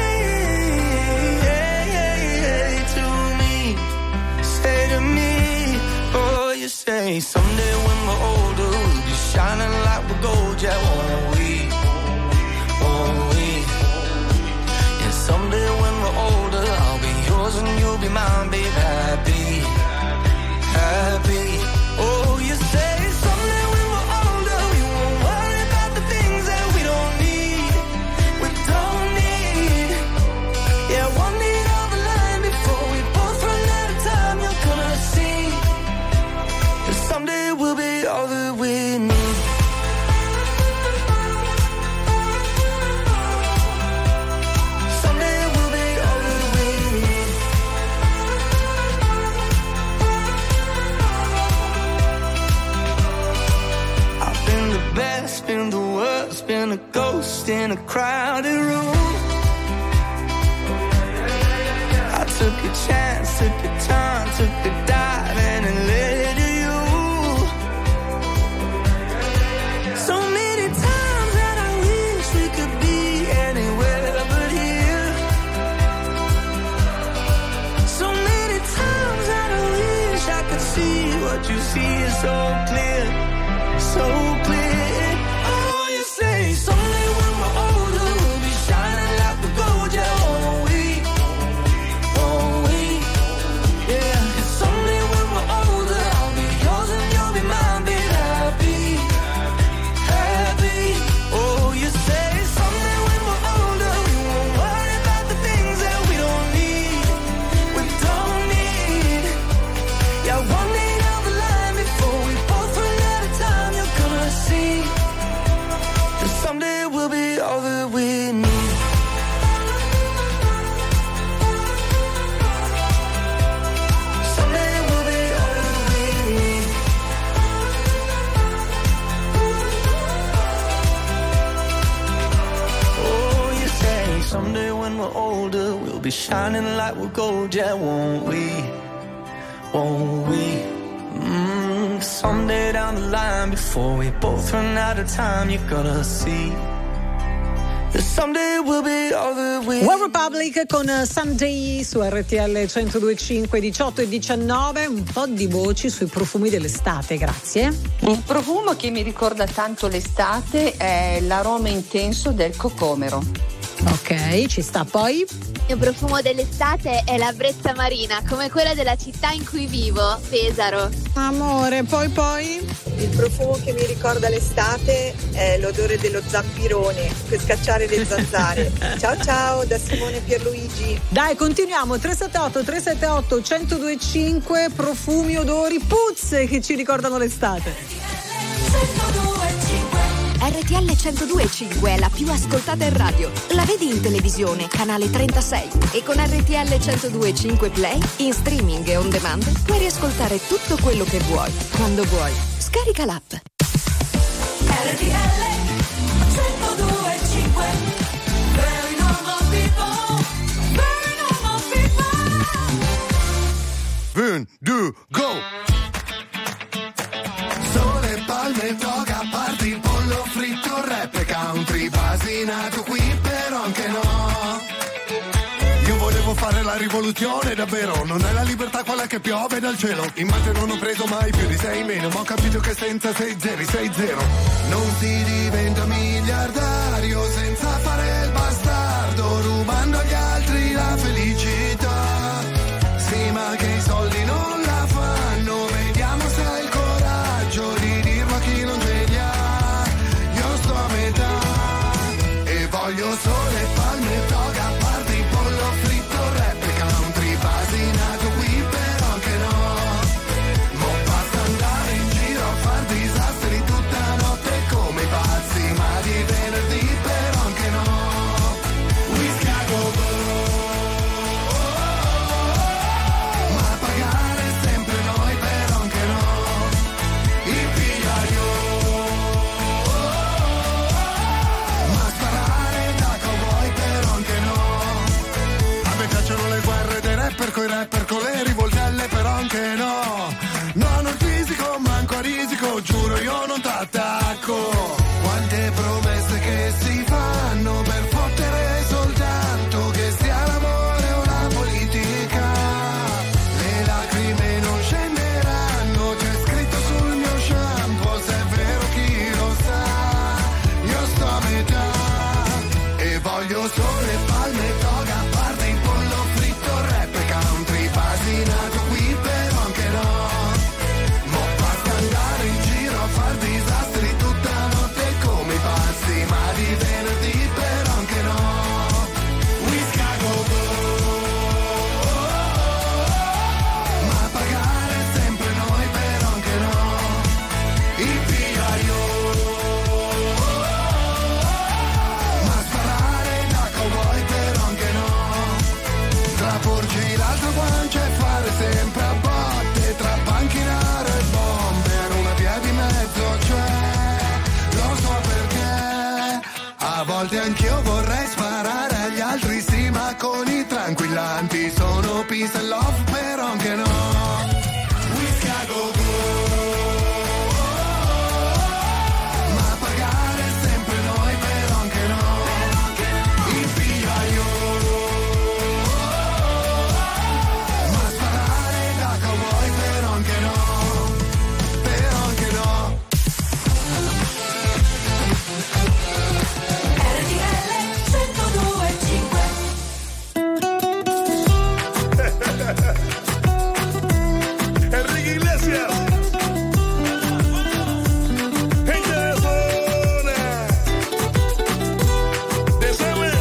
to me, oh, you say someday when we're older we'll be shining like we're gold, yeah, won't we? Won't we? Yeah, someday when we're older I'll be yours and you'll be mine, babe, happy, happy. Oh, you say someday when we're older we won't worry about the things that we don't need, we don't need. Yeah, one need on the line before we both run out of time. You're gonna see that someday we'll be all that we need. Someday we'll be all that we need. I've been the best, been the worst, been a ghost in a crowded room. I took a chance, took a time, took a dive and it led to you. So many times that I wish we could be anywhere but here. So many times that I wish I could see what you see is so clear, so clear. Oh, you say someday when we're older we'll be shining like the gold, yeah, won't we? Won't we? Yeah, and someday when we're older I'll be yours and you'll be mine, be happy, happy. Oh, you say someday when we're older we won't worry about the things that we don't need, we don't need. Yeah, one day down the line before we both run out of time, you're gonna see that someday we'll be all that we need. Someday we'll be all that we need. Oh, you say someday when we're older we'll be shining like we're gold, yeah, won't we? Won't we? Someday down the line before we both run out of time, you're gonna see that someday we'll be all that we. One Republic con Someday su RTL 102.5, 18 e 19. Un po' di voci sui profumi dell'estate, grazie. Un profumo che mi ricorda tanto l'estate è l'aroma intenso del cocomero. Ok, ci sta. Poi il profumo dell'estate è la brezza marina, come quella della città in cui vivo, Pesaro. Amore, poi il profumo che mi ricorda l'estate è l'odore dello zampirone per scacciare le zanzare. Ciao ciao da Simone Pierluigi. Dai, continuiamo. 378 1025, profumi, odori, puzze che ci ricordano l'estate. RTL 102.5 è la più ascoltata in radio. La vedi in televisione, canale 36. E con RTL 102.5 Play, in streaming e on demand, puoi riascoltare tutto quello che vuoi, quando vuoi. Scarica l'app. RTL 102.5. Very normal people. Very normal people. 1, 2, go! Sole, palme, toga, party, pollo fritto, rap e country, basinato qui però anche no. Io volevo fare la rivoluzione davvero, non è la libertà quella che piove dal cielo. Immagino non ho preso mai più di 6 meno, ma ho capito che senza 6 zeri 6 0 non si diventa miliardario senza fare il bastardo, rubando agli altri la felicità. Sì, ma che i soldi non la fanno, vediamo se hai il coraggio di dirlo a chi non ce li ha. Io sto a metà e voglio sole, palme, toga, party, pollo fritto, rap e country, basinato qui però anche no. Mo basta andare in giro a far disastri tutta notte come pazzi, ma di venerdì rapper con le rivoltelle, però anche no. Non ho il fisico, manco a risico, giuro io non t'attacco. Quante promesse che si fanno per fottere soltanto che sia l'amore o la politica. Le lacrime non scenderanno, c'è scritto sul mio shampoo, se è vero chi lo sa. Io sto a metà e voglio sole, palme, toga, party, pollo fritto, rap e country, basinato qui però anche no. Mo' basta andare in giro a far disastri tutta notte come i pazzi, ma di venerdì però anche no. Whisky a go-go, ma pagare sempre noi però anche no. Il piaio, ma sparare da cowboy però anche no. Tra porgi l'altra guancia e fare sempre a botte, tra panchinaro e bomber, una via di mezzo c'è. Lo so perché a volte anch'io vorrei sparare agli altri, sì, ma con i tranquillanti sono peace and love però anche no. Whisky a go-go, ma pagare sempre noi però anche no. Il piaio, ma sparare da cowboy però anche no. Però anche no. Enrique Iglesias. Gente de zona. De Seme.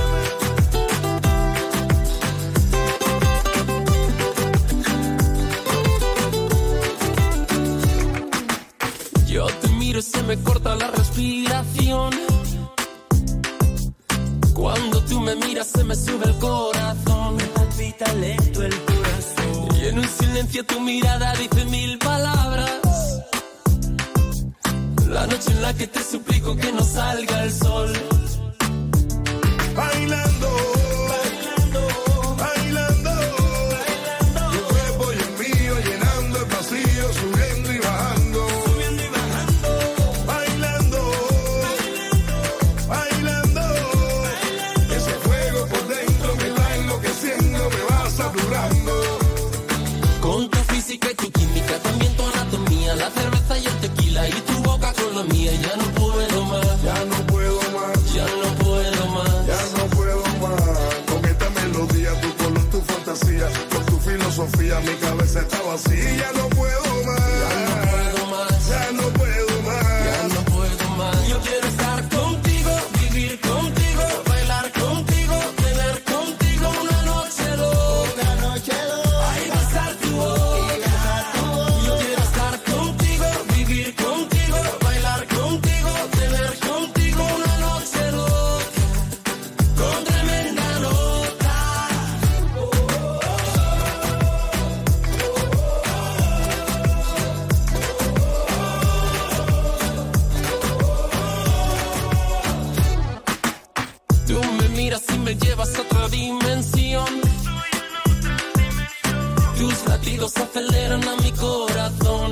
Yo te miro y se me corta la respiración. Cuando tú me miras se me sube el corazón. Me palpita lento el corazón. Y en un silencio tu mirada dice 1000 palabras. La noche en la que te suplico que no salga el sol. Bailando, bailando, tu cuerpo y el mío llenando el vacío, subiendo y bajando, bailando, bailando, ese fuego por dentro me va enloqueciendo, me va saturando. Con tu física y tu química, también tu anatomía, la cerveza y el tequila y tu boca con la mía. Ya no puedo más, Ya no puedo más, ya no puedo más. ya no puedo más. Con esta melodía, tu color, tu fantasía, con tu filosofía, mi cabeza está vacía. Ya no puedo más, Ya no puedo más, ya no puedo más. ya no puedo más. Yo quiero estar contigo, vivir contigo, bailar contigo, tener contigo una noche loca. Ay, besar tu boca. Yo quiero estar contigo, vivir contigo, bailar contigo, tener contigo una noche loca. Con tremenda nota. Tú me miras y me llevas a otra dimensión. Tus latidos aceleran a mi corazón.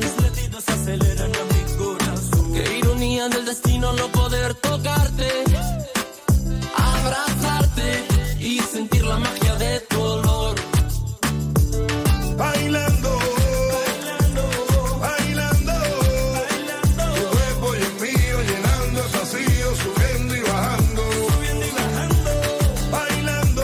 Qué ironía del destino no poder tocarte, abrazarte y sentir la magia de tu olor. Bailando, bailando, tu cuerpo y el mío llenando el vacío, subiendo y bajando, bailando,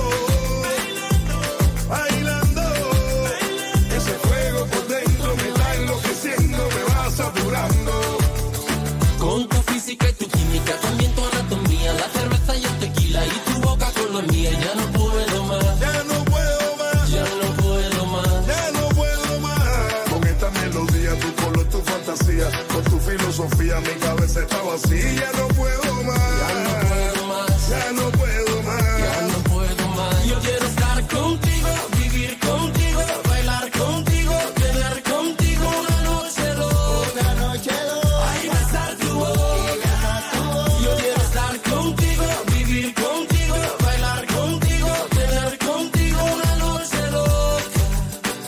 bailando, ese fuego por dentro me está enloqueciendo, me va saturando. Con tu física y tu química, también tu anatomía, la cerveza y el tequila y tu boca con la mía. Ya no puedo más, Ya no puedo más, ya no puedo más. ya no puedo más. Con esta melodía, tu color, tu fantasía, con tu filosofía, mi cabeza está vacía. Ya no puedo más, Ya no puedo más, ya no puedo más. ya no puedo más. Yo quiero estar contigo, vivir contigo, bailar contigo, tener contigo una noche loca. Ay, besar tu boca. Yo quiero estar contigo, vivir contigo, bailar contigo, tener contigo una noche loca.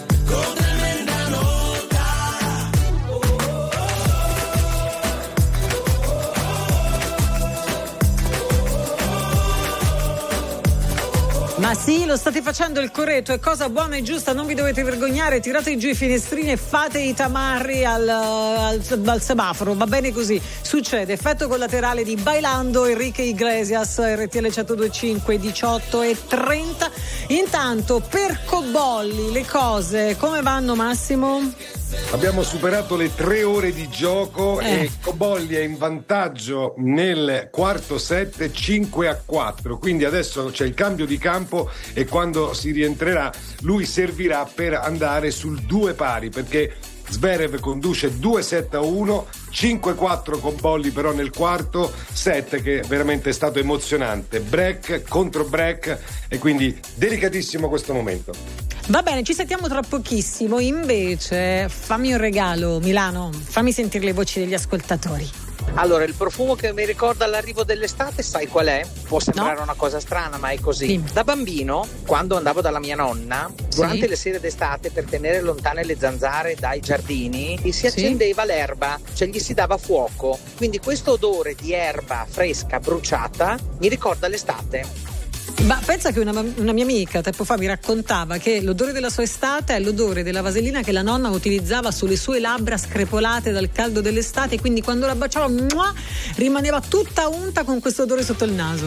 Ma sì, lo state facendo il corretto, è cosa buona e giusta, non vi dovete vergognare, tirate giù i finestrini e fate i tamarri al semaforo, va bene così. Succede, effetto collaterale di Bailando, Enrique Iglesias, RTL 102.5, 18:30. Intanto per Cobolli le cose come vanno, Massimo? Abbiamo superato le 3 ore di gioco e Cobolli è in vantaggio nel quarto set 5-4, quindi adesso c'è il cambio di campo e quando si rientrerà lui servirà per andare sul 2 pari, perché Zverev conduce 2-7-1, 5-4 Cobolli però nel quarto set, che veramente è stato emozionante, break contro break, e quindi delicatissimo questo momento. Va bene, ci sentiamo tra pochissimo. Invece fammi un regalo, Milano, fammi sentire le voci degli ascoltatori. Allora, il profumo che mi ricorda l'arrivo dell'estate, sai qual è? Può sembrare una cosa strana, ma è così. Sì. Da bambino, quando andavo dalla mia nonna, durante le sere d'estate, per tenere lontane le zanzare dai giardini, si accendeva l'erba, cioè gli si dava fuoco. Quindi questo odore di erba fresca, bruciata, mi ricorda l'estate. Ma pensa che una mia amica tempo fa mi raccontava che l'odore della sua estate è l'odore della vasellina che la nonna utilizzava sulle sue labbra screpolate dal caldo dell'estate, e quindi quando la baciava rimaneva tutta unta con questo odore sotto il naso.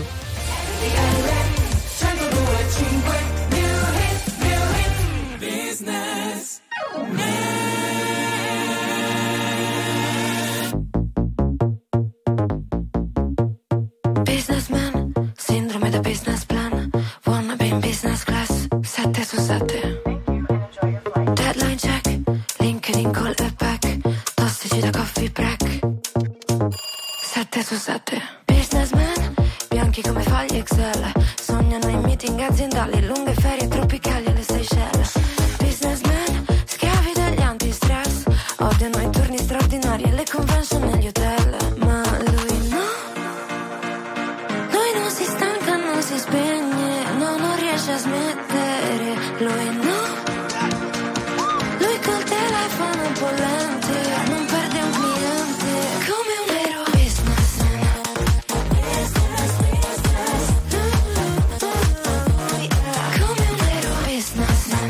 Businessman, sindrome da business plan, wannabe in business class, 7 su 7. Deadline check, LinkedIn call e back, tossici da coffee break, 7 su 7. Businessman, bianchi come fogli Excel, sognano in meeting aziendali, lunghe ferie tropicali alle Seychelles. Businessman, schiavi degli anti-stress, odiano i turni straordinari e le convention negli hotel, ma lui no. Lui non si stanca, non si spegne, no, non riesce a smettere, lui no. Lui col telefono bollente, non perde un cliente, come un vero businessman. Come un vero businessman.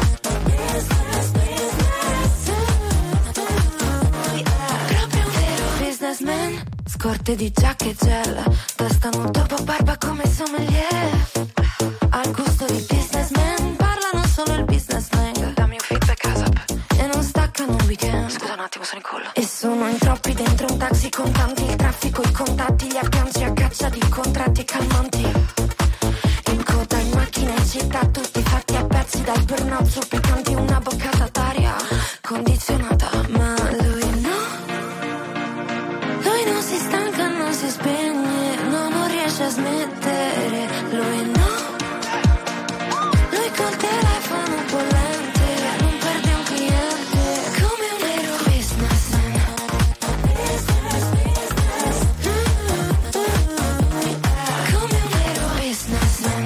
Proprio un vero businessman. Scorte di giacca e gel, testano dopo barba come sommelier. Al gusto di businessman, parlano solo il business slang. Dammi un feedback ASAP e non staccano un weekend. Scusa un attimo, sono in collo. E sono in troppi dentro un taxi con tanti, il traffico, i contatti, gli agganci a caccia di contratti calmanti. In coda, in macchina, in città, tutti fatti a pezzi dal burnout, soppicanti, una boccata d'aria condizionata, ma lui no. Lui non si stanca, non si spegne, no, non riesce a smettere, lui no. Lui col telefono bollente, non perde un cliente, come un vero businessman. Come un vero businessman.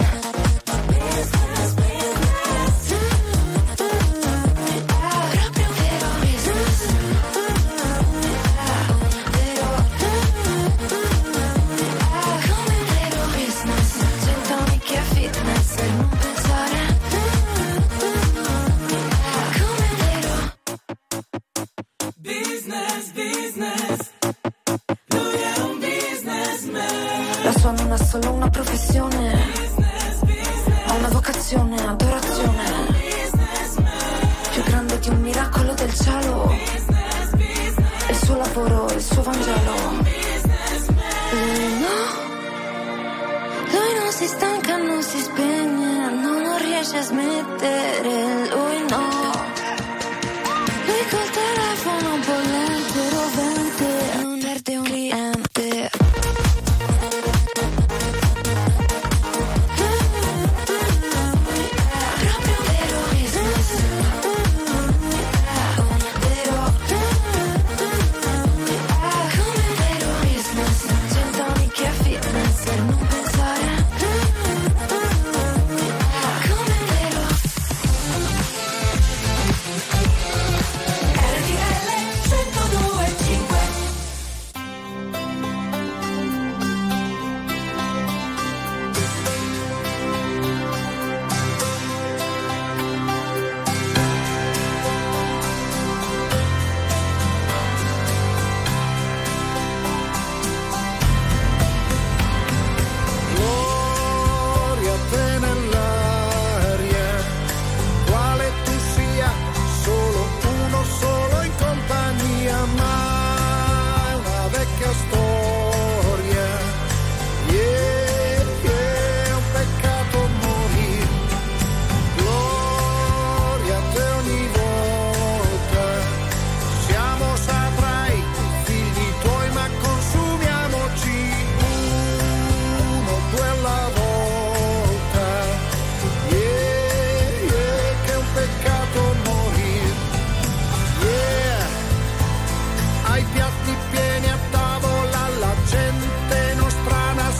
Proprio un vero businessman. Come un vero business, cent'anni che fitness per non pensare. Come un vero Business, business. Lui è un businessman. la sua non è solo una professione, ha una vocazione, adorazione, più grande di un miracolo del cielo, il suo lavoro, il suo Vangelo. Lui no, lui non si stanca, non si spegne, no, non riesce a smettere, lui no. Lui col telefono bollente, rovente, non perde un cliente. Proprio un vero business. Come un vero business, cent'anni che fitness per non pensare. Come un vero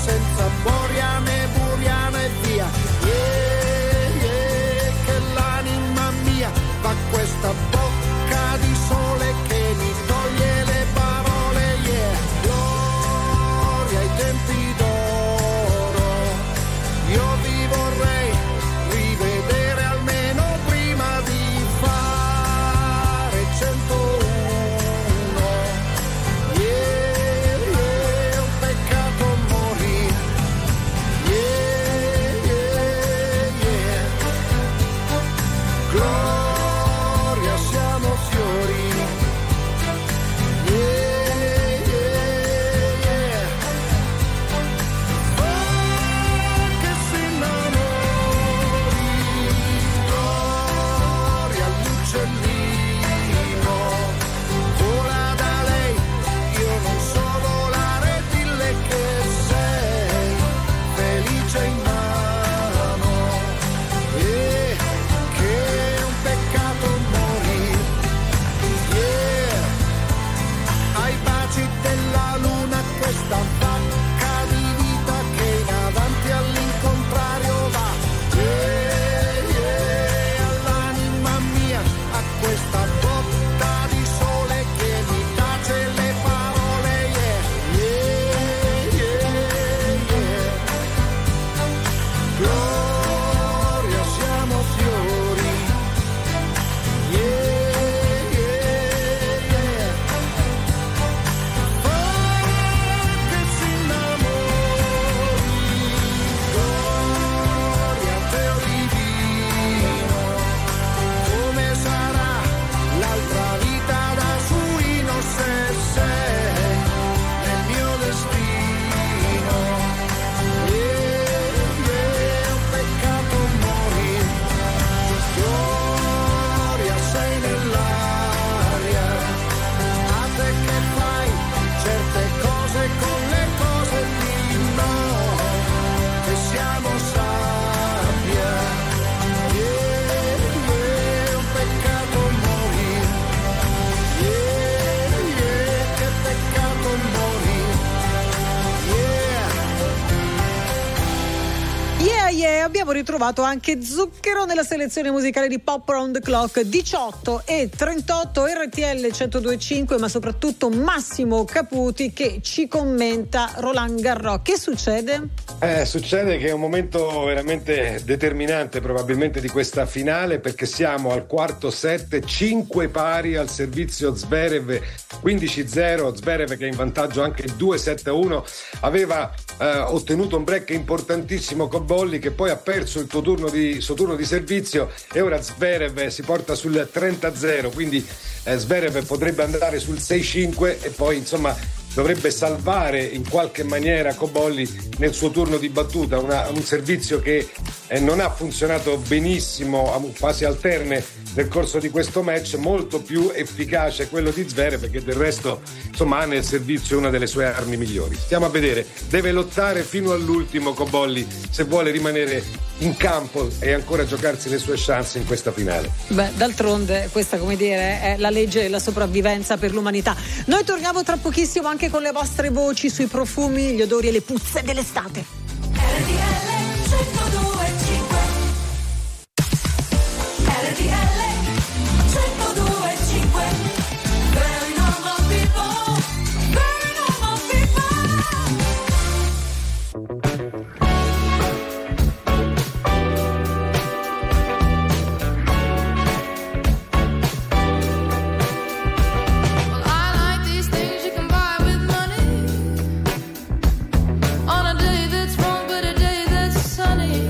senza boria né buriana e via. Che l'anima mia fa questa bocca di sole che mi toglie le parole. Gloria ai tempi d'oro, io vi vorrei rivedere almeno prima di fare 101. È un peccato morire. Gloria, siamo fiori. Che si innamori. Gloria all'uccellino, vola da lei, io non so volare, dille che sei felice in mano. Che è un peccato morire. Ai baci della luna questa vacca di vita che in avanti all'incontrario va. All'anima mia a questa botta di sole che mi tace le parole. Gloria, siamo fiori. Che si innamori. Gloria, Deo divino. Come sarà l'altra vita da suino se sei nel mio destino. È un peccato morire. Gloria, sei nell'aria. A te che fai certe cose con le cose lì, no, che siamo sabbia. È un peccato morire. Che peccato morire. Abbiamo ritrovato anche Zucchero nella selezione musicale di Pop Round the Clock. 18:38 RTL 102.5, ma soprattutto Massimo Caputi che ci commenta Roland Garros. Che succede? Succede che è un momento veramente determinante probabilmente di questa finale, perché siamo al quarto set, 5 pari al servizio Zverev, 15-0. Zverev, che è in vantaggio anche 2-7-1, aveva ottenuto un break importantissimo con Bolli, che poi ha perso il suo turno di servizio, e ora Zverev si porta sul 30-0, quindi Zverev potrebbe andare sul 6-5 e poi insomma dovrebbe salvare in qualche maniera Cobolli nel suo turno di battuta. Un servizio che non ha funzionato benissimo a fasi alterne nel corso di questo match. Molto più efficace quello di Zverev, perché del resto insomma ha nel servizio una delle sue armi migliori. Stiamo a vedere, deve lottare fino all'ultimo Cobolli se vuole rimanere in campo e ancora giocarsi le sue chance in questa finale. Beh, d'altronde questa, come dire, è la legge della sopravvivenza per l'umanità. Noi torniamo tra pochissimo anche con le vostre voci sui profumi, gli odori e le puzze dell'estate. RTL 102.5 RTL 102.5 Very normal people, very normal people. On a day that's wrong, but a day that's sunny.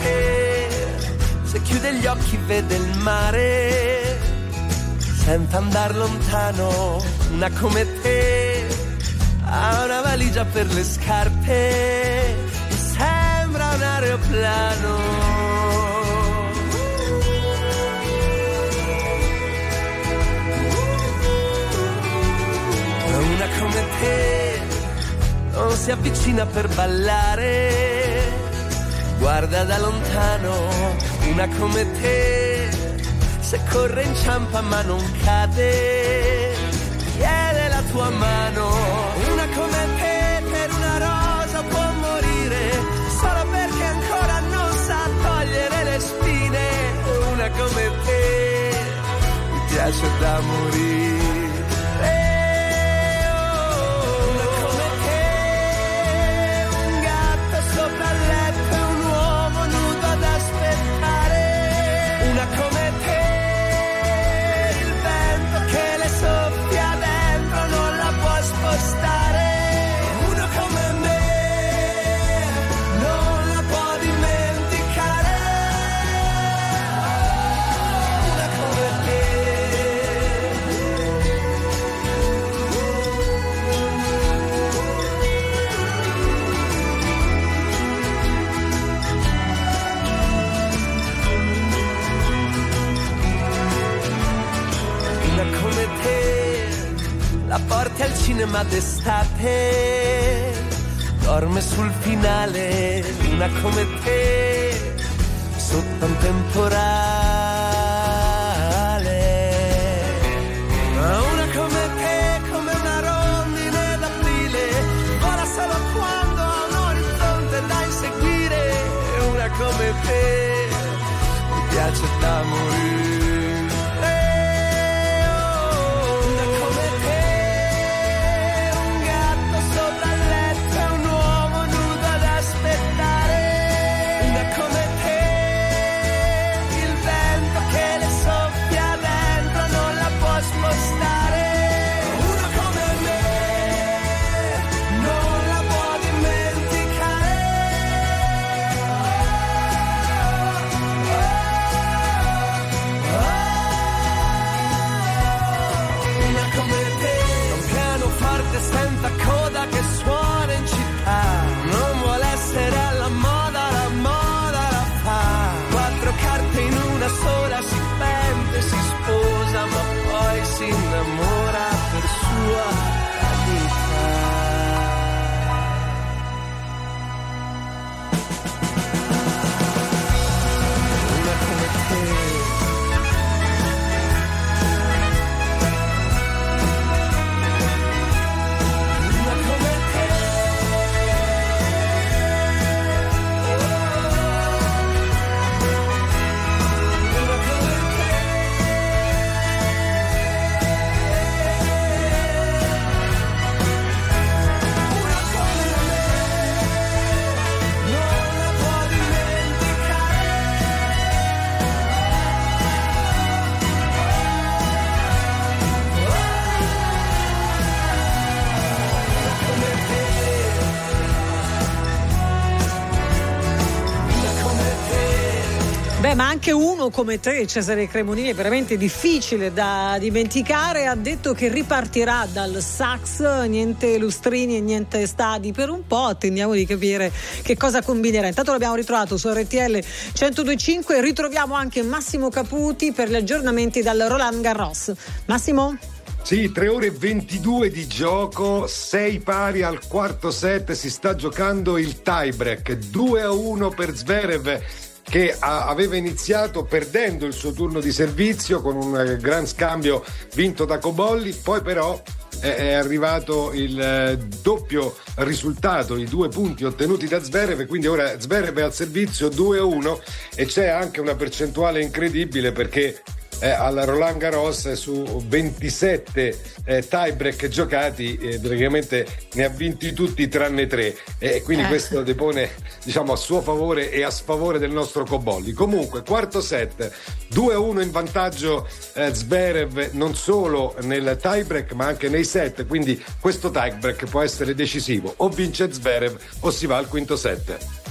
te, se chiude gli occhi vede il mare, senza andar lontano. Una come te ha una valigia per le scarpe, mi sembra un aeroplano. Una come te non si avvicina per ballare, guarda da lontano. Una come te se corre inciampa ma non cade, chiede la tua mano. Una come te per una rosa può morire, solo perché ancora non sa togliere le spine. Una come te mi piace da morire. Una come te, il vento che le soffia dentro non la può spostare. Una come me, non la può dimenticare. Una come come te, la porti al cinema d'estate, dorme sul finale. Una come te, sotto un temporale. Una come te, come una rondine d'aprile, vola solo quando ha un orizzonte da inseguire. Una come te, mi piace da morire. Senza coda che suona in città, non vuole essere alla moda, la moda la fa. 4 carte in una sola, si pente, si sposa, ma poi si innamora per sua vita. Una come te. Ma anche uno come te, Cesare Cremonini, è veramente difficile da dimenticare. Ha detto che ripartirà dal sax, niente lustrini e niente stadi per un po'. Attendiamo di capire che cosa combinerà. Intanto l'abbiamo ritrovato su RTL 102.5. Ritroviamo anche Massimo Caputi per gli aggiornamenti dal Roland Garros. Massimo? Sì, 3 ore e 22 di gioco, 6 pari al quarto set. Si sta giocando il tiebreak, 2-1 per Zverev, che aveva iniziato perdendo il suo turno di servizio con un gran scambio vinto da Cobolli, poi però è arrivato il doppio risultato, i 2 punti ottenuti da Zverev, e quindi ora Zverev è al servizio 2-1 e c'è anche una percentuale incredibile perché al Roland Garros su 27 tiebreak giocati praticamente ne ha vinti tutti tranne 3 e quindi questo depone, diciamo, a suo favore e a sfavore del nostro Cobolli. Comunque quarto set, 2-1 in vantaggio Zverev, non solo nel tiebreak ma anche nei set, quindi questo tiebreak può essere decisivo, o vince Zverev o si va al quinto set.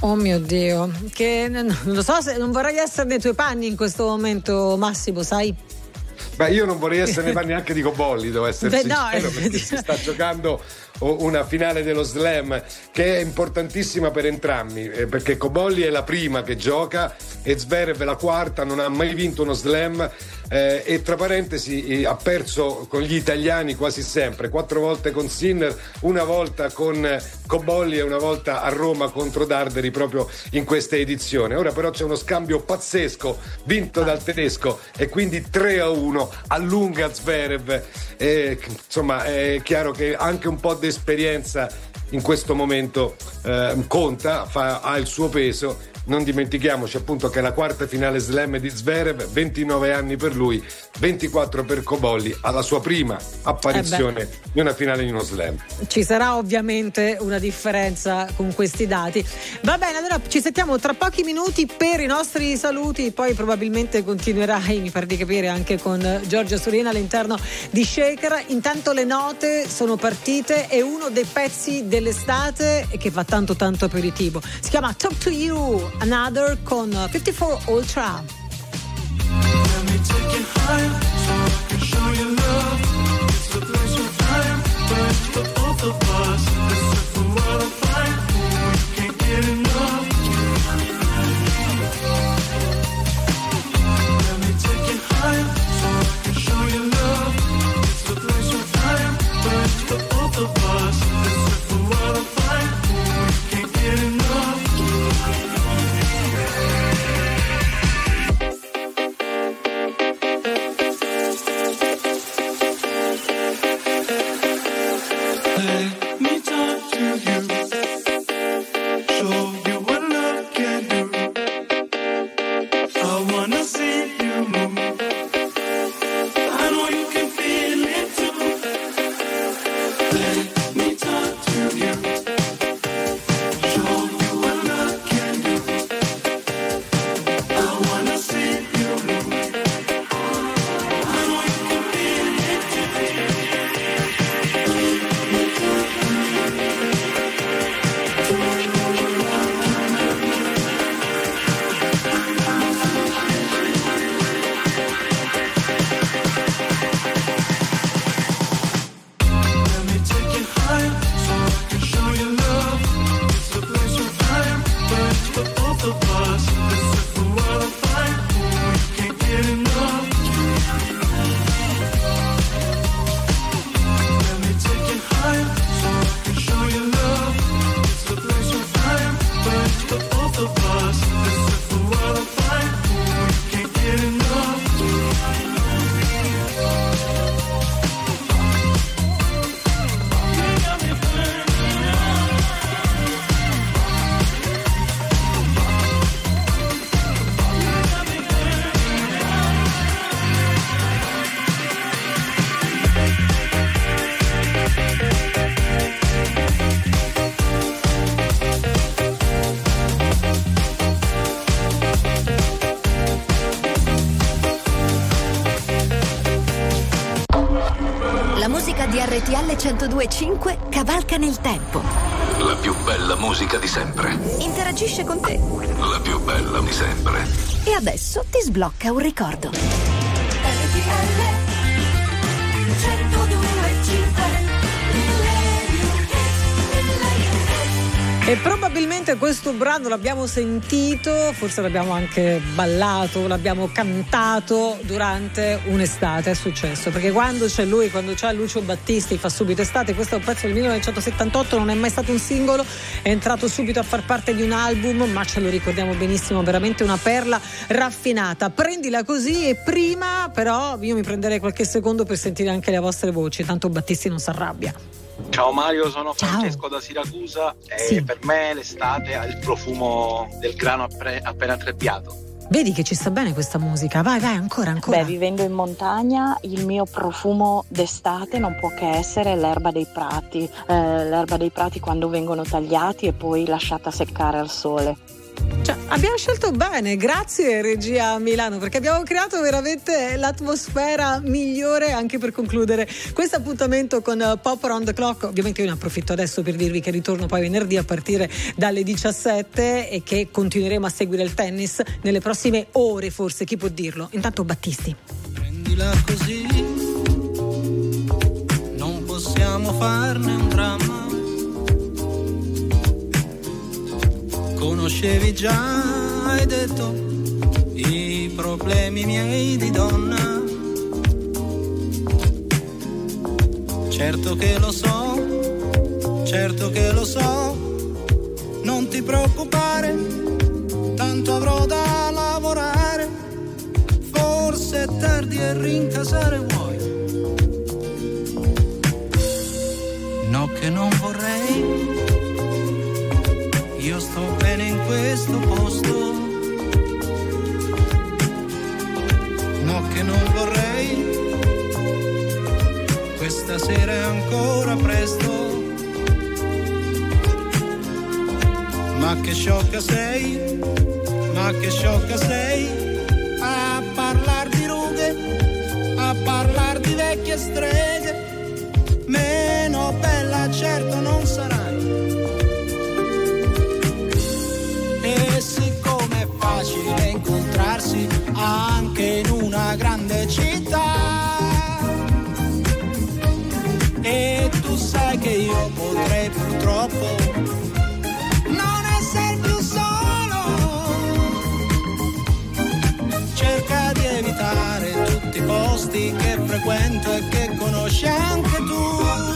Oh mio Dio, che non lo so, se non vorrei essere nei tuoi panni in questo momento, Massimo, sai? Beh, io non vorrei essere nei panni anche di Cobolli, devo essere sincero, perché si sta giocando una finale dello slam che è importantissima per entrambi, perché Cobolli è la prima che gioca e Zverev è la quarta, non ha mai vinto uno slam, e tra parentesi ha perso con gli italiani quasi sempre, 4 volte con Sinner, una volta con Cobolli e una volta a Roma contro Darderi proprio in questa edizione. Ora però c'è uno scambio pazzesco vinto dal tedesco e quindi 3-1 allunga Zverev, insomma è chiaro che anche un po' di esperienza in questo momento conta, ha il suo peso. Non dimentichiamoci appunto che è la quarta finale slam di Zverev, 29 anni per lui, 24 per Cobolli, alla sua prima apparizione di una finale di uno slam. Ci sarà ovviamente una differenza con questi dati. Va bene, allora ci sentiamo tra pochi minuti per i nostri saluti, poi probabilmente continuerai, mi pare di capire, anche con Giorgia Surina all'interno di Shaker. Intanto le note sono partite e uno dei pezzi dell'estate che fa tanto aperitivo si chiama Talk to You, Another con 54 Ultra. Let me take you higher so I can show you love. It's the place where time burns for both of us. Listen for what I find, we can't get enough. Let me take you higher so I can show you love. It's the place where time burns for both of us. Listen for what I find, we can't get enough. Let me talk to you, show you what love can do. I wanna see you move. I know you can feel it too. Let me talk to you, show you what love can do. I wanna see you move. I know you can feel it too. Let me take you higher so I can show you love. It's the place where time burns for both of us. Listen for what I find, we can't get enough. Let me take you higher so I can show you love. It's the place where time burns for both of us. Listen for what I find, we can't get enough. La musica di RTL 102.5 cavalca nel tempo. La più bella musica di sempre. Interagisce con te. La più bella di sempre. E adesso ti sblocca un ricordo. RTL 102.5. E probabilmente questo brano l'abbiamo sentito, forse l'abbiamo anche ballato, l'abbiamo cantato durante un'estate, è successo, perché quando c'è lui, quando c'è Lucio Battisti fa subito estate. Questo è un pezzo del 1978, non è mai stato un singolo, è entrato subito a far parte di un album, ma ce lo ricordiamo benissimo, veramente una perla raffinata. Prendila così, e prima però io mi prenderei qualche secondo per sentire anche le vostre voci, tanto Battisti non si arrabbia. Ciao Mario, sono Francesco da Siracusa e per me l'estate ha il profumo del grano appena trebbiato. Vedi che ci sta bene questa musica, vai ancora. Beh, vivendo in montagna il mio profumo d'estate non può che essere l'erba dei prati, l'erba dei prati quando vengono tagliati e poi lasciata seccare al sole. Cioè, Abbiamo scelto bene, grazie regia Milano, perché abbiamo creato veramente l'atmosfera migliore anche per concludere questo appuntamento con Pop Around the Clock. Ovviamente io ne approfitto adesso per dirvi che ritorno poi venerdì a partire dalle 17 e che continueremo a seguire il tennis nelle prossime ore, forse, chi può dirlo. Intanto Battisti. Prendila così, non possiamo farne un dramma. Conoscevi già, hai detto, i problemi miei di donna. Certo che lo so, non ti preoccupare, tanto avrò da lavorare, forse è tardi e rincasare vuoi. No che non vorrei, io sto bene in questo posto. No che non vorrei, questa sera è ancora presto. Ma che sciocca sei, a parlar di rughe, a parlar di vecchie streghe. Meno bella certo non sarai. E siccome è facile incontrarsi anche in una grande città, e tu sai che io potrei purtroppo non essere più solo, cerca di evitare tutti i posti che frequento e che conosci anche tu.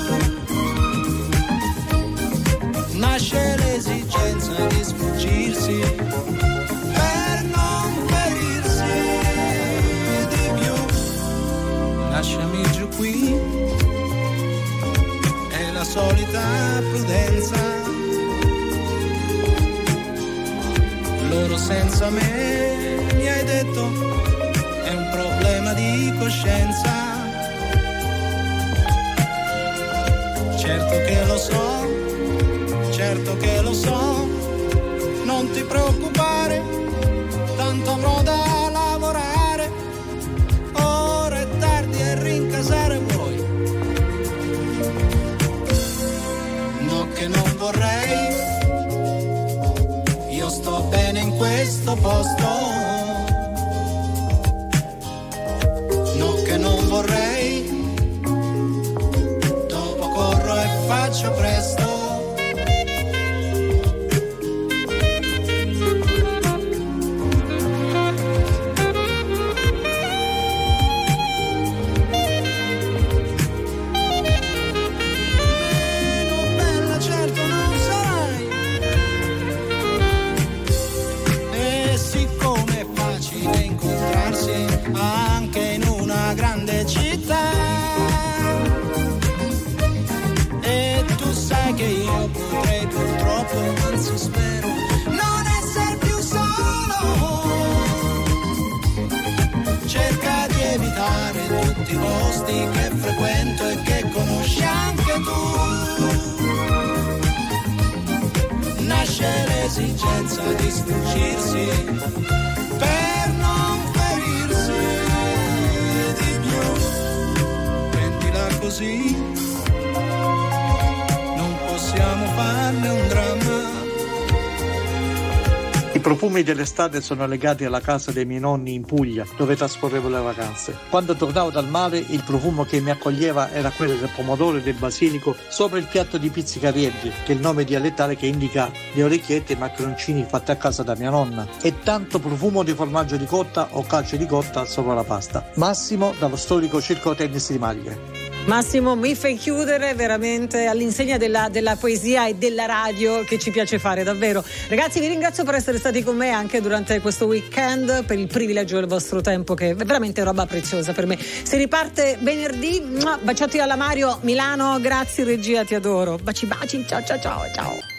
Nasce l'esigenza di sfuggirsi per non ferirsi di più. Lasciami giù qui, è la solita prudenza. Loro senza me, mi hai detto, è un problema di coscienza. Certo che lo so, non ti preoccupare, tanto avrò da lavorare, ora è tardi e rincasare vuoi. No che non vorrei, io sto bene in questo posto. No che non vorrei, dopo corro e faccio presto. Anche in una grande città, e tu sai che io potrei purtroppo, anzi spero, non essere più solo. Cerca di evitare tutti i posti che frequento e che conosci anche tu. Nasce l'esigenza di sfuggirsi per non così, non possiamo farne un dramma. I profumi dell'estate sono legati alla casa dei miei nonni in Puglia, dove trascorrevo le vacanze. Quando tornavo dal mare, il profumo che mi accoglieva era quello del pomodoro e del basilico sopra il piatto di pizzicarielli, che è il nome dialettale che indica le orecchiette e i maccheroncini fatti a casa da mia nonna, e tanto profumo di formaggio di cotta o calce di cotta sopra la pasta. Massimo, dallo storico circo tennis di Maglie. Massimo, mi fai chiudere veramente all'insegna della poesia e della radio che ci piace fare, davvero. Ragazzi, vi ringrazio per essere stati con me anche durante questo weekend, per il privilegio del vostro tempo, che è veramente roba preziosa per me. Si riparte venerdì. Baciati alla Mario Milano, grazie regia, ti adoro. Baci, ciao.